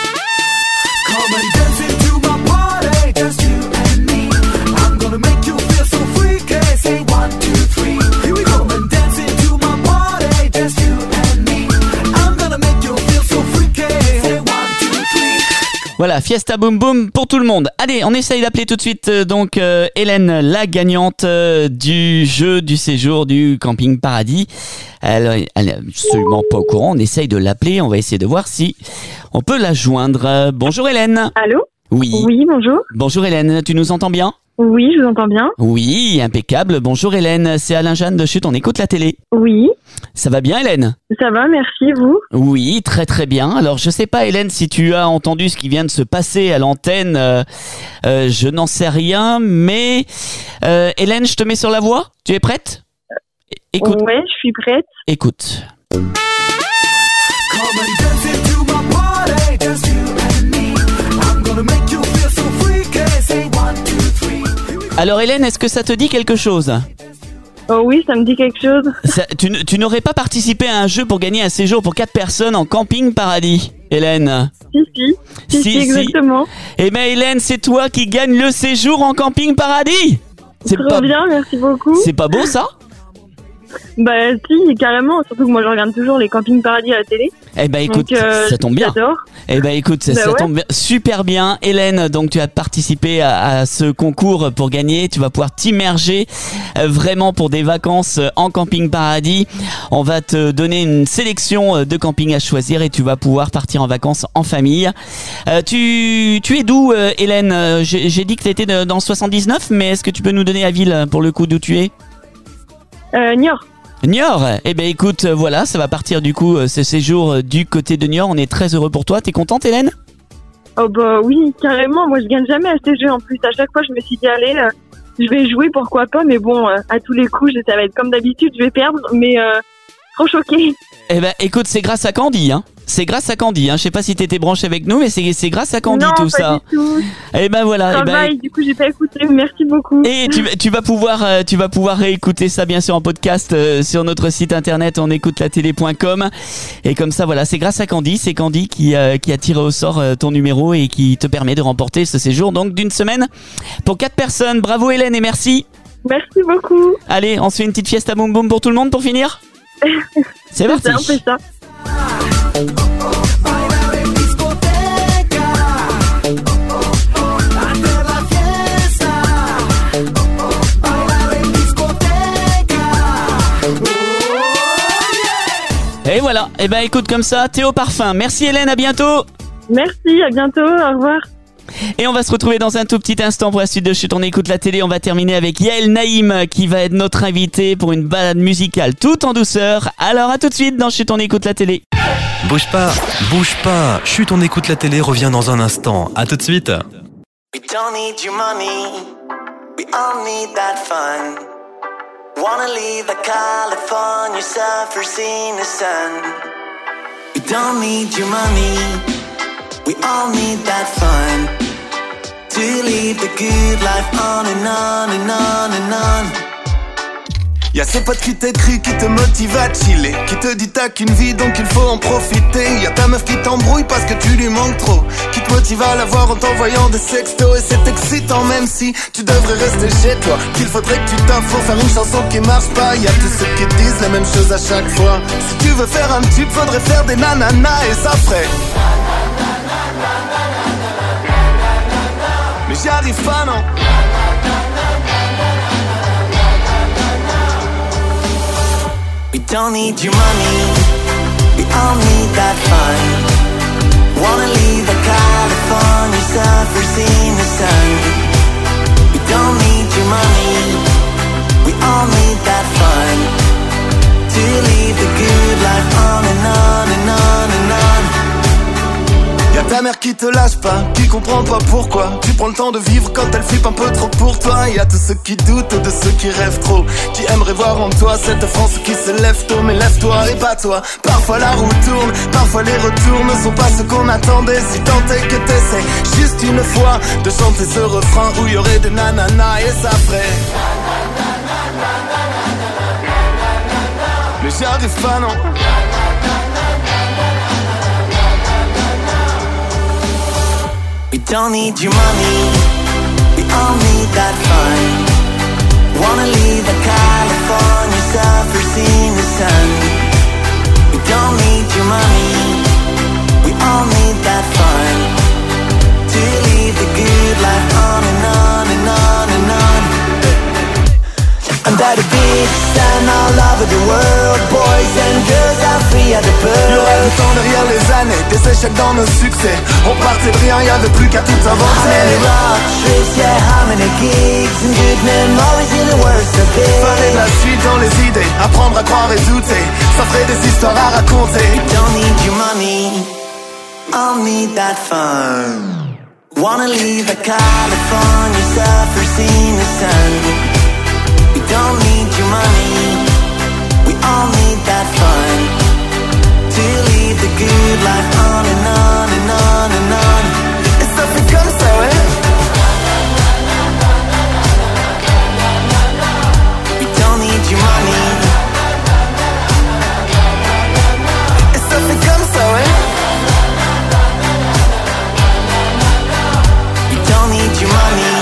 Voilà, fiesta boum boum pour tout le monde. Allez, on essaye d'appeler tout de suite Hélène, la gagnante du jeu du séjour du camping paradis. Elle est absolument pas au courant, on essaye de l'appeler, on va essayer de voir si on peut la joindre. Bonjour Hélène. Allô? Oui. Oui, bonjour. Bonjour Hélène, tu nous entends bien? Oui, je vous entends bien. Oui, impeccable. Bonjour Hélène, c'est Alain Jeanne de Chute, on écoute la télé. Oui. Ça va bien Hélène? Ça va, merci, vous? Oui, très très bien. Alors je sais pas Hélène si tu as entendu ce qui vient de se passer à l'antenne, je n'en sais rien, mais Hélène, je te mets sur la voie, tu es prête? Écoute. Ouais, je suis prête. Écoute. Alors Hélène, est-ce que ça te dit quelque chose? Oh oui, ça me dit quelque chose. Tu n'aurais pas participé à un jeu pour gagner un séjour pour 4 personnes en camping paradis, Hélène? Si, exactement. Eh bien Hélène, c'est toi qui gagne le séjour en camping paradis. C'est trop bien, merci beaucoup. C'est pas beau ça? Bah si, carrément, surtout que moi je regarde toujours les campings paradis à la télé. Eh ben écoute, ça tombe bien. J'adore. Eh ben écoute, ça tombe bien, super bien. Hélène, donc tu as participé à ce concours pour gagner. Tu vas pouvoir t'immerger vraiment pour des vacances en camping paradis. On va te donner une sélection de campings à choisir et tu vas pouvoir partir en vacances en famille. Tu es d'où Hélène? J'ai dit que tu étais dans le 79, mais est-ce que tu peux nous donner la ville pour le coup d'où tu es? Niort. Niort. Eh ben écoute, voilà, ça va partir du coup ce séjour du côté de Niort. On est très heureux pour toi. T'es contente Hélène? Oh bah oui, carrément. Moi je gagne jamais à ces jeux en plus. À chaque fois je me suis dit allez, je vais jouer, pourquoi pas, mais bon, à tous les coups, ça va être comme d'habitude, je vais perdre, mais trop choquée. Eh ben, écoute, c'est grâce à Candy, hein. C'est grâce à Candy, hein. Je sais pas si t'étais branché avec nous, mais c'est grâce à Candy, non, tout pas ça. Du tout. Et ben voilà. Travail, du coup, j'ai pas écouté. Merci beaucoup. Et tu vas pouvoir réécouter ça bien sûr en podcast sur notre site internet onécoutelatélé.com. Et comme ça, voilà, c'est grâce à Candy. C'est Candy qui a tiré au sort ton numéro et qui te permet de remporter ce séjour donc d'une semaine pour 4 personnes. Bravo Hélène et merci. Merci beaucoup. Allez, on se fait une petite fiesta boum boum pour tout le monde pour finir. C'est parti. On fait ça. Et voilà, et ben écoute comme ça, Théo Parfum. Merci Hélène, à bientôt. Merci, à bientôt, au revoir. Et on va se retrouver dans un tout petit instant pour la suite de Chut, on écoute la télé. On va terminer avec Yael Naïm qui va être notre invité pour une balade musicale tout en douceur. Alors à tout de suite dans Chut, on écoute la télé. Bouge pas, bouge pas. Chut, on écoute la télé revient dans un instant. À tout de suite. We don't need your money, we all need that fun. Wanna leave a California suffer seeing the sun. We don't need your money, we all need that fun. To leave the good life on and on and on and on. Y'a ce pote qui t'écrit, qui te motive à chiller, qui te dit t'as qu'une vie donc il faut en profiter. Y'a ta meuf qui t'embrouille parce que tu lui manques trop, qui te motive à la voir en t'envoyant des sextos. Et c'est excitant même si tu devrais rester chez toi, qu'il faudrait que tu t'offres pour faire une chanson qui marche pas. Y'a tous ceux qui disent la même chose à chaque fois. Si tu veux faire un tube, faudrait faire des nananas et ça ferait. Mais j'y arrive pas non. We don't need your money, we all need that fun. Wanna leave a California suffer seeing the sun. We don't need your money, we all need that fun. To leave the good life on and on and on and on. Y'a ta mère qui te lâche pas, qui comprend pas pourquoi tu prends le temps de vivre quand elle flippe un peu trop pour toi. Y'a tous ceux qui doutent de ceux qui rêvent trop, qui aimeraient voir en toi cette France qui se lève tôt. Mais lève-toi et pas toi. Parfois la roue tourne, parfois les retours ne sont pas ce qu'on attendait. Si tant est que t'essaies juste une fois de chanter ce refrain où y aurait des nananas et ça ferait. Mais j'y arrive pas non. We don't need your money, we all need that fun. Wanna leave a California suffer seeing the sun. We don't need your money, we all need that fun. To leave the good life on and on and on and on. Under the big sun all over the world, boys and girls are free at the pearl. Y'aurait le temps derrière les années, des échecs dans nos succès. On partait de rien, y'avait plus qu'à tout inventer. How many road trips, yeah, how many gigs and good memories in the worst of it. Fallait de la suite dans les idées, apprendre à croire et douter. Ça ferait des histoires à raconter. We don't need your money, I'll need that fun. Wanna leave a California suffer seeing the sun. We don't need your money, we all need that fun. To leave the good life on and on and on and on. Et ça fait comme ça, ouais. We don't need your money. Et ça fait comme ça, ouais. We don't need your money.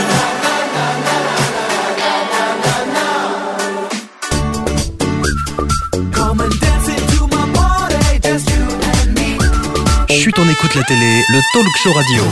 Chut, on écoute la télé, le talk show radio.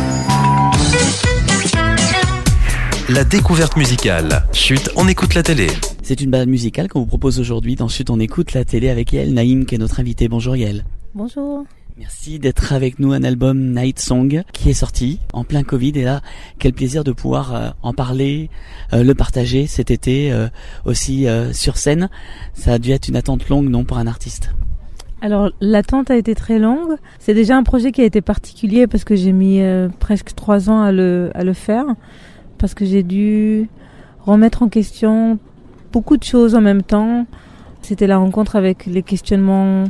La découverte musicale. Chut, on écoute la télé. C'est une balade musicale qu'on vous propose aujourd'hui dans Chut, on écoute la télé avec Yael Naïm qui est notre invitée. Bonjour Yael. Bonjour. Merci d'être avec nous, un album Night Song qui est sorti en plein Covid et là, quel plaisir de pouvoir en parler, le partager cet été aussi sur scène. Ça a dû être une attente longue, non, pour un artiste? Alors l'attente a été très longue. C'est déjà un projet qui a été particulier parce que j'ai mis presque 3 ans à le faire, parce que j'ai dû remettre en question beaucoup de choses en même temps. C'était la rencontre avec des questionnements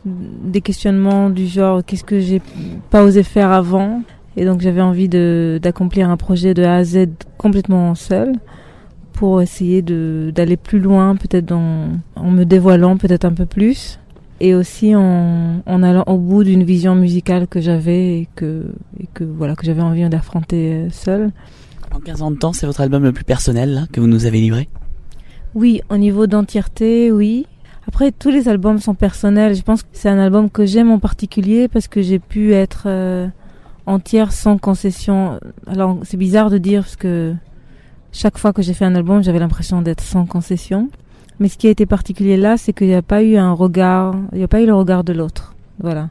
du genre qu'est-ce que j'ai pas osé faire avant. Et donc j'avais envie d'accomplir un projet de A à Z complètement seul pour essayer d'aller plus loin, peut-être en me dévoilant peut-être un peu plus. Et aussi en allant au bout d'une vision musicale que j'avais et que j'avais envie d'affronter seule. En 15 ans de temps, c'est votre album le plus personnel là, que vous nous avez livré? Oui, au niveau d'entièreté, oui. Après, tous les albums sont personnels. Je pense que c'est un album que j'aime en particulier parce que j'ai pu être entière sans concession. Alors, c'est bizarre de dire parce que chaque fois que j'ai fait un album, j'avais l'impression d'être sans concession. Mais ce qui a été particulier là, c'est qu'il n'y a pas eu le regard de l'autre. Voilà.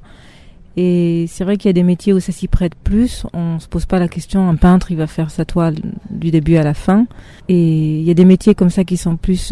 Et c'est vrai qu'il y a des métiers où ça s'y prête plus. On se pose pas la question, un peintre, il va faire sa toile du début à la fin. Et il y a des métiers comme ça qui sont plus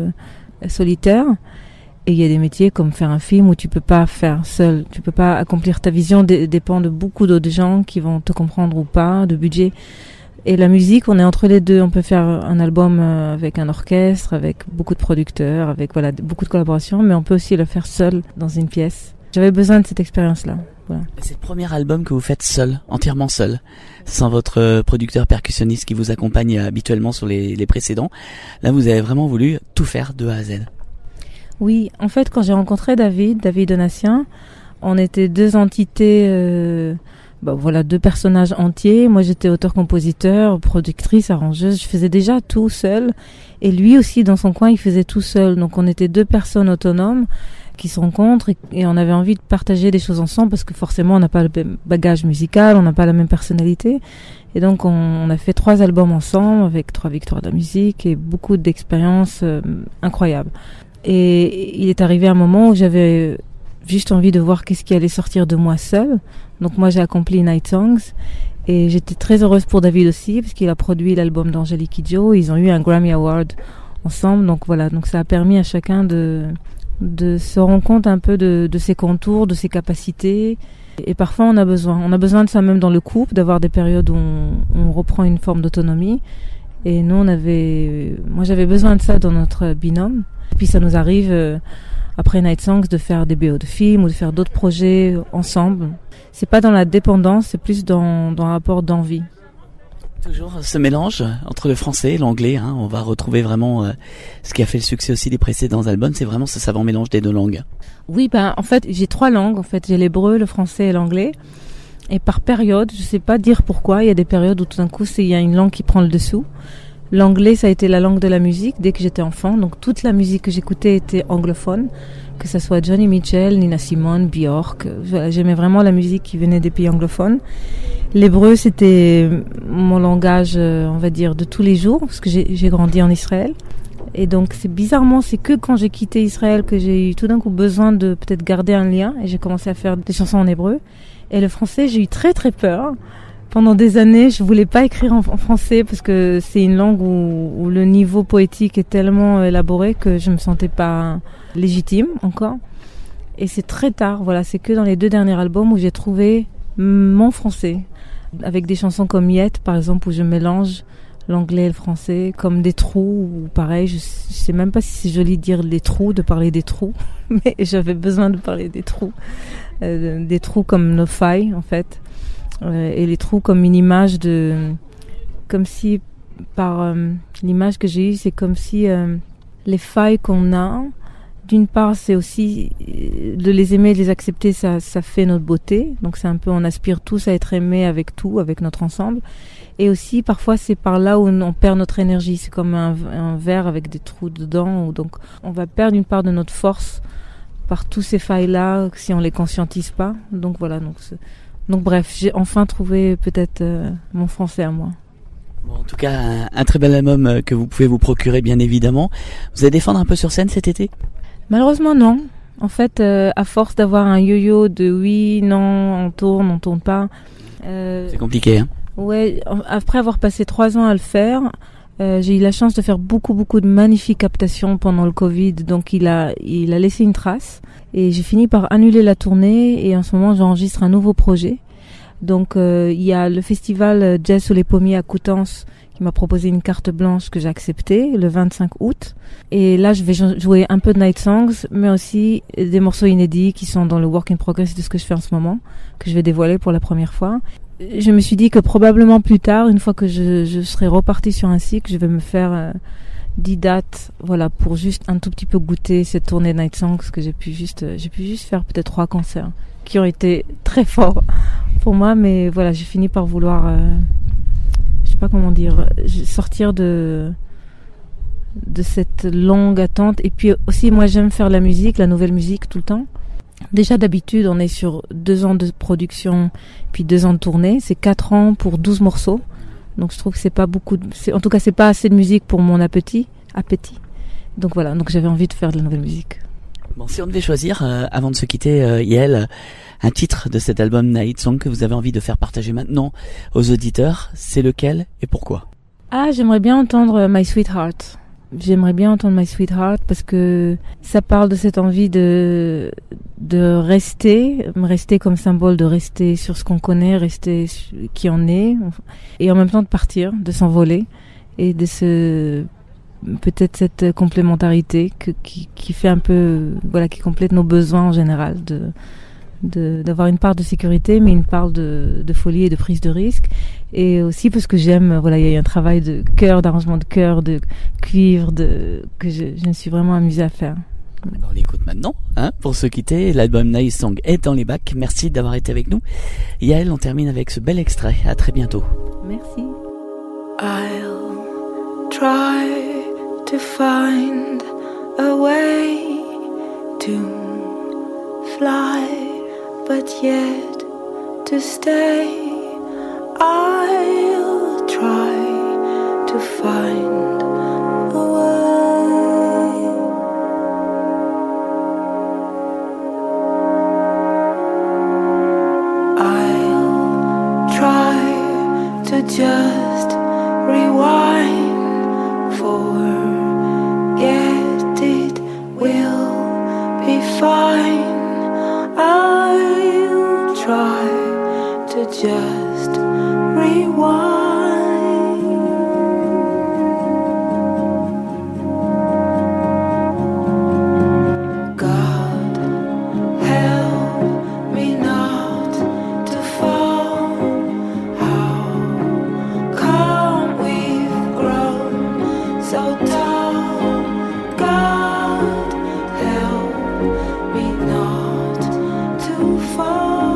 solitaires. Et il y a des métiers comme faire un film où tu peux pas faire seul. Tu peux pas accomplir ta vision, dépend de beaucoup d'autres gens qui vont te comprendre ou pas, de budget. Et la musique, on est entre les deux. On peut faire un album avec un orchestre, avec beaucoup de producteurs, avec beaucoup de collaborations, mais on peut aussi le faire seul dans une pièce. J'avais besoin de cette expérience-là. Voilà. C'est le premier album que vous faites seul, entièrement seul, sans votre producteur percussionniste qui vous accompagne habituellement sur les précédents. Là, vous avez vraiment voulu tout faire de A à Z. Oui, en fait, quand j'ai rencontré David Donatien, on était deux entités... deux personnages entiers. Moi, j'étais auteur-compositeur, productrice, arrangeuse. Je faisais déjà tout seul. Et lui aussi, dans son coin, il faisait tout seul. Donc, on était deux personnes autonomes qui se rencontrent et on avait envie de partager des choses ensemble parce que forcément, on n'a pas le même bagage musical, on n'a pas la même personnalité. Et donc, on a fait 3 albums ensemble avec 3 victoires de la musique et beaucoup d'expériences incroyables. Et il est arrivé un moment où j'avais juste envie de voir qu'est-ce qui allait sortir de moi seule. Donc moi j'ai accompli Night Songs et j'étais très heureuse pour David aussi parce qu'il a produit l'album d'Angélique Kidjo. Ils ont eu un Grammy Award ensemble, donc voilà, donc ça a permis à chacun de se rendre compte un peu de ses contours, de ses capacités. Et parfois on a besoin de ça même dans le couple, d'avoir des périodes où on reprend une forme d'autonomie. Et nous moi j'avais besoin de ça dans notre binôme. Et puis ça nous arrive après Night Songs de faire des BO de films ou de faire d'autres projets ensemble. C'est pas dans la dépendance, c'est plus dans un rapport d'envie. Toujours ce mélange entre le français et l'anglais, hein. On va retrouver vraiment ce qui a fait le succès aussi des précédents albums, c'est vraiment ce savant mélange des deux langues. Oui, en fait, j'ai 3 langues. En fait, j'ai l'hébreu, le français et l'anglais. Et par période, je sais pas dire pourquoi, il y a des périodes où tout d'un coup, il y a une langue qui prend le dessous. L'anglais, ça a été la langue de la musique dès que j'étais enfant. Donc toute la musique que j'écoutais était anglophone, que ça soit Johnny Mitchell, Nina Simone, Björk. J'aimais vraiment la musique qui venait des pays anglophones. L'hébreu, c'était mon langage, on va dire, de tous les jours, parce que j'ai grandi en Israël. Et donc c'est que quand j'ai quitté Israël que j'ai eu tout d'un coup besoin de peut-être garder un lien et j'ai commencé à faire des chansons en hébreu. Et le français, j'ai eu très très peur. Pendant des années, je voulais pas écrire en français parce que c'est une langue où le niveau poétique est tellement élaboré que je me sentais pas légitime encore. Et c'est très tard, voilà, c'est que dans les 2 derniers albums où j'ai trouvé mon français. Avec des chansons comme Yet, par exemple, où je mélange l'anglais et le français, comme Des trous, ou pareil, je sais même pas si c'est joli de dire les trous, de parler des trous, mais j'avais besoin de parler des trous. Des trous comme nos failles, en fait. Et les trous comme une image comme si par l'image que j'ai eue, c'est comme si les failles qu'on a, d'une part c'est aussi de les aimer, de les accepter, ça fait notre beauté, donc c'est un peu, on aspire tous à être aimés avec tout, avec notre ensemble, et aussi parfois c'est par là où on perd notre énergie, c'est comme un verre avec des trous dedans, où donc on va perdre une part de notre force par tous ces failles-là si on les conscientise pas, donc voilà, donc bref, j'ai enfin trouvé peut-être mon français à moi. Bon, en tout cas, un très bel album que vous pouvez vous procurer bien évidemment. Vous allez défendre un peu sur scène cet été ? Malheureusement non. En fait, à force d'avoir un yo-yo de oui, non, on tourne pas. C'est compliqué, hein ? Ouais, après avoir passé 3 ans à le faire, j'ai eu la chance de faire beaucoup de magnifiques captations pendant le Covid, donc il a laissé une trace. Et j'ai fini par annuler la tournée et en ce moment j'enregistre un nouveau projet. Donc il y a le festival Jazz sous les pommiers à Coutances Il m'a proposé une carte blanche que j'ai acceptée le 25 août. Et là, je vais jouer un peu de Night Songs, mais aussi des morceaux inédits qui sont dans le work in progress de ce que je fais en ce moment, que je vais dévoiler pour la première fois. Je me suis dit que probablement plus tard, une fois que je serai repartie sur un cycle, je vais me faire 10 dates, voilà, pour juste un tout petit peu goûter cette tournée Night Songs que j'ai pu juste faire peut-être 3 concerts qui ont été très forts pour moi, mais voilà, j'ai fini par vouloir, je sais pas comment dire, sortir de cette longue attente. Et puis aussi, moi, j'aime faire la musique, la nouvelle musique tout le temps. Déjà, d'habitude, on est sur 2 ans de production, puis 2 ans de tournée. C'est 4 ans pour 12 morceaux. Donc, je trouve que c'est pas beaucoup. En tout cas, c'est pas assez de musique pour mon appétit. Donc voilà. Donc, j'avais envie de faire de la nouvelle musique. Bon, si on devait choisir, avant de se quitter, Yael, un titre de cet album Night Song que vous avez envie de faire partager maintenant aux auditeurs, c'est lequel et pourquoi? J'aimerais bien entendre My Sweetheart. J'aimerais bien entendre My Sweetheart parce que ça parle de cette envie de rester comme symbole, de rester sur ce qu'on connaît, rester qui on est, et en même temps de partir, de s'envoler, et de peut-être cette complémentarité qui fait un peu, voilà, qui complète nos besoins en général, d'avoir une part de sécurité, mais une part de folie et de prise de risque. Et aussi parce que j'aime, voilà, il y a un travail de chœur, d'arrangement de chœur, de cuivre, que je me suis vraiment amusée à faire. On l'écoute maintenant, pour se quitter. L'album Night Song est dans les bacs. Merci d'avoir été avec nous. Yael, on termine avec ce bel extrait. À très bientôt. Merci. I'll try to find a way to fly, but yet to stay. I'll try to find a way. I'll try to just rewind, forget it will be fine. I'll try to just rewind. God help me not to fall. How come we've grown so tall? God help me not to fall.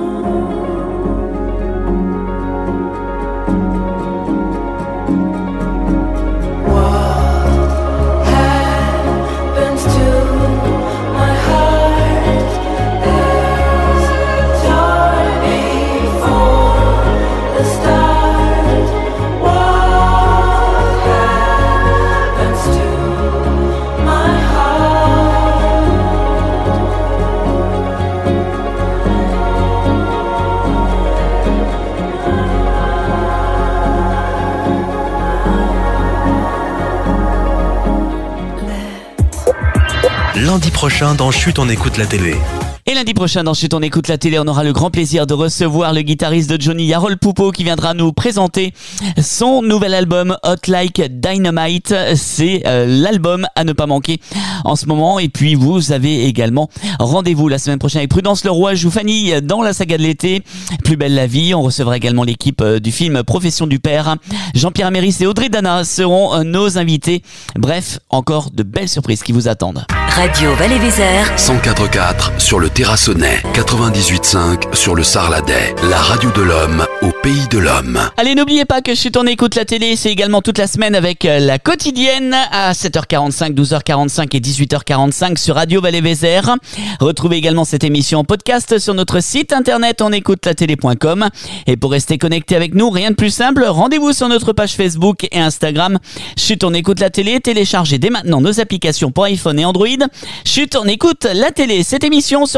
Lundi prochain dans Chut, on écoute la télé. Et lundi prochain dans Chut, on écoute la télé, on aura le grand plaisir de recevoir le guitariste de Johnny, Yarol Poupeau, qui viendra nous présenter son nouvel album Hot Like Dynamite. C'est l'album à ne pas manquer en ce moment. Et puis vous avez également rendez-vous la semaine prochaine avec Prudence Leroy, joue Fanny dans la saga de l'été, Plus belle la vie. On recevra également l'équipe du film Profession du père. Jean-Pierre Améris et Audrey Dana seront nos invités. Bref, encore de belles surprises qui vous attendent. Radio Valais-Vézère 104.4 sur le Terrassonnais, 98.5 sur le Sarladais, la radio de l'homme au pays de l'homme. Allez, n'oubliez pas que Chut, on écoute la télé, c'est également toute la semaine avec la quotidienne à 7h45, 12h45 et 18h45 sur Radio Valais-Vézère. Retrouvez également cette émission en podcast sur notre site internet onécoutelatélé.com. Et pour rester connecté avec nous, rien de plus simple, rendez-vous sur notre page Facebook et Instagram. Chut, on écoute la télé, téléchargez dès maintenant nos applications pour iPhone et Android. Chut, on écoute la télé, cette émission sera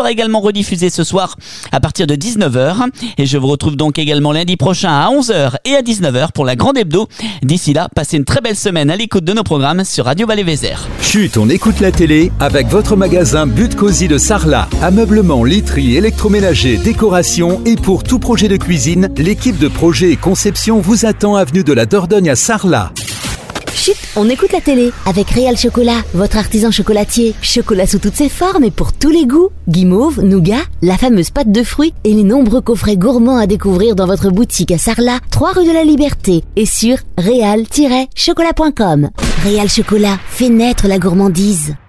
sera également rediffusé ce soir à partir de 19h. Et je vous retrouve donc également lundi prochain à 11h et à 19h pour la grande hebdo. D'ici là, passez une très belle semaine à l'écoute de nos programmes sur Radio Val-et-Vézère. Chut, on écoute la télé avec votre magasin But Cosy de Sarlat. Ameublement, literie, électroménager, décoration et pour tout projet de cuisine, l'équipe de projet et conception vous attend avenue de la Dordogne à Sarlat. Chut, on écoute la télé avec Réal Chocolat, votre artisan chocolatier. Chocolat sous toutes ses formes et pour tous les goûts. Guimauve, nougat, la fameuse pâte de fruits et les nombreux coffrets gourmands à découvrir dans votre boutique à Sarlat, 3 rue de la Liberté et sur réal-chocolat.com. Réal Chocolat, fait naître la gourmandise.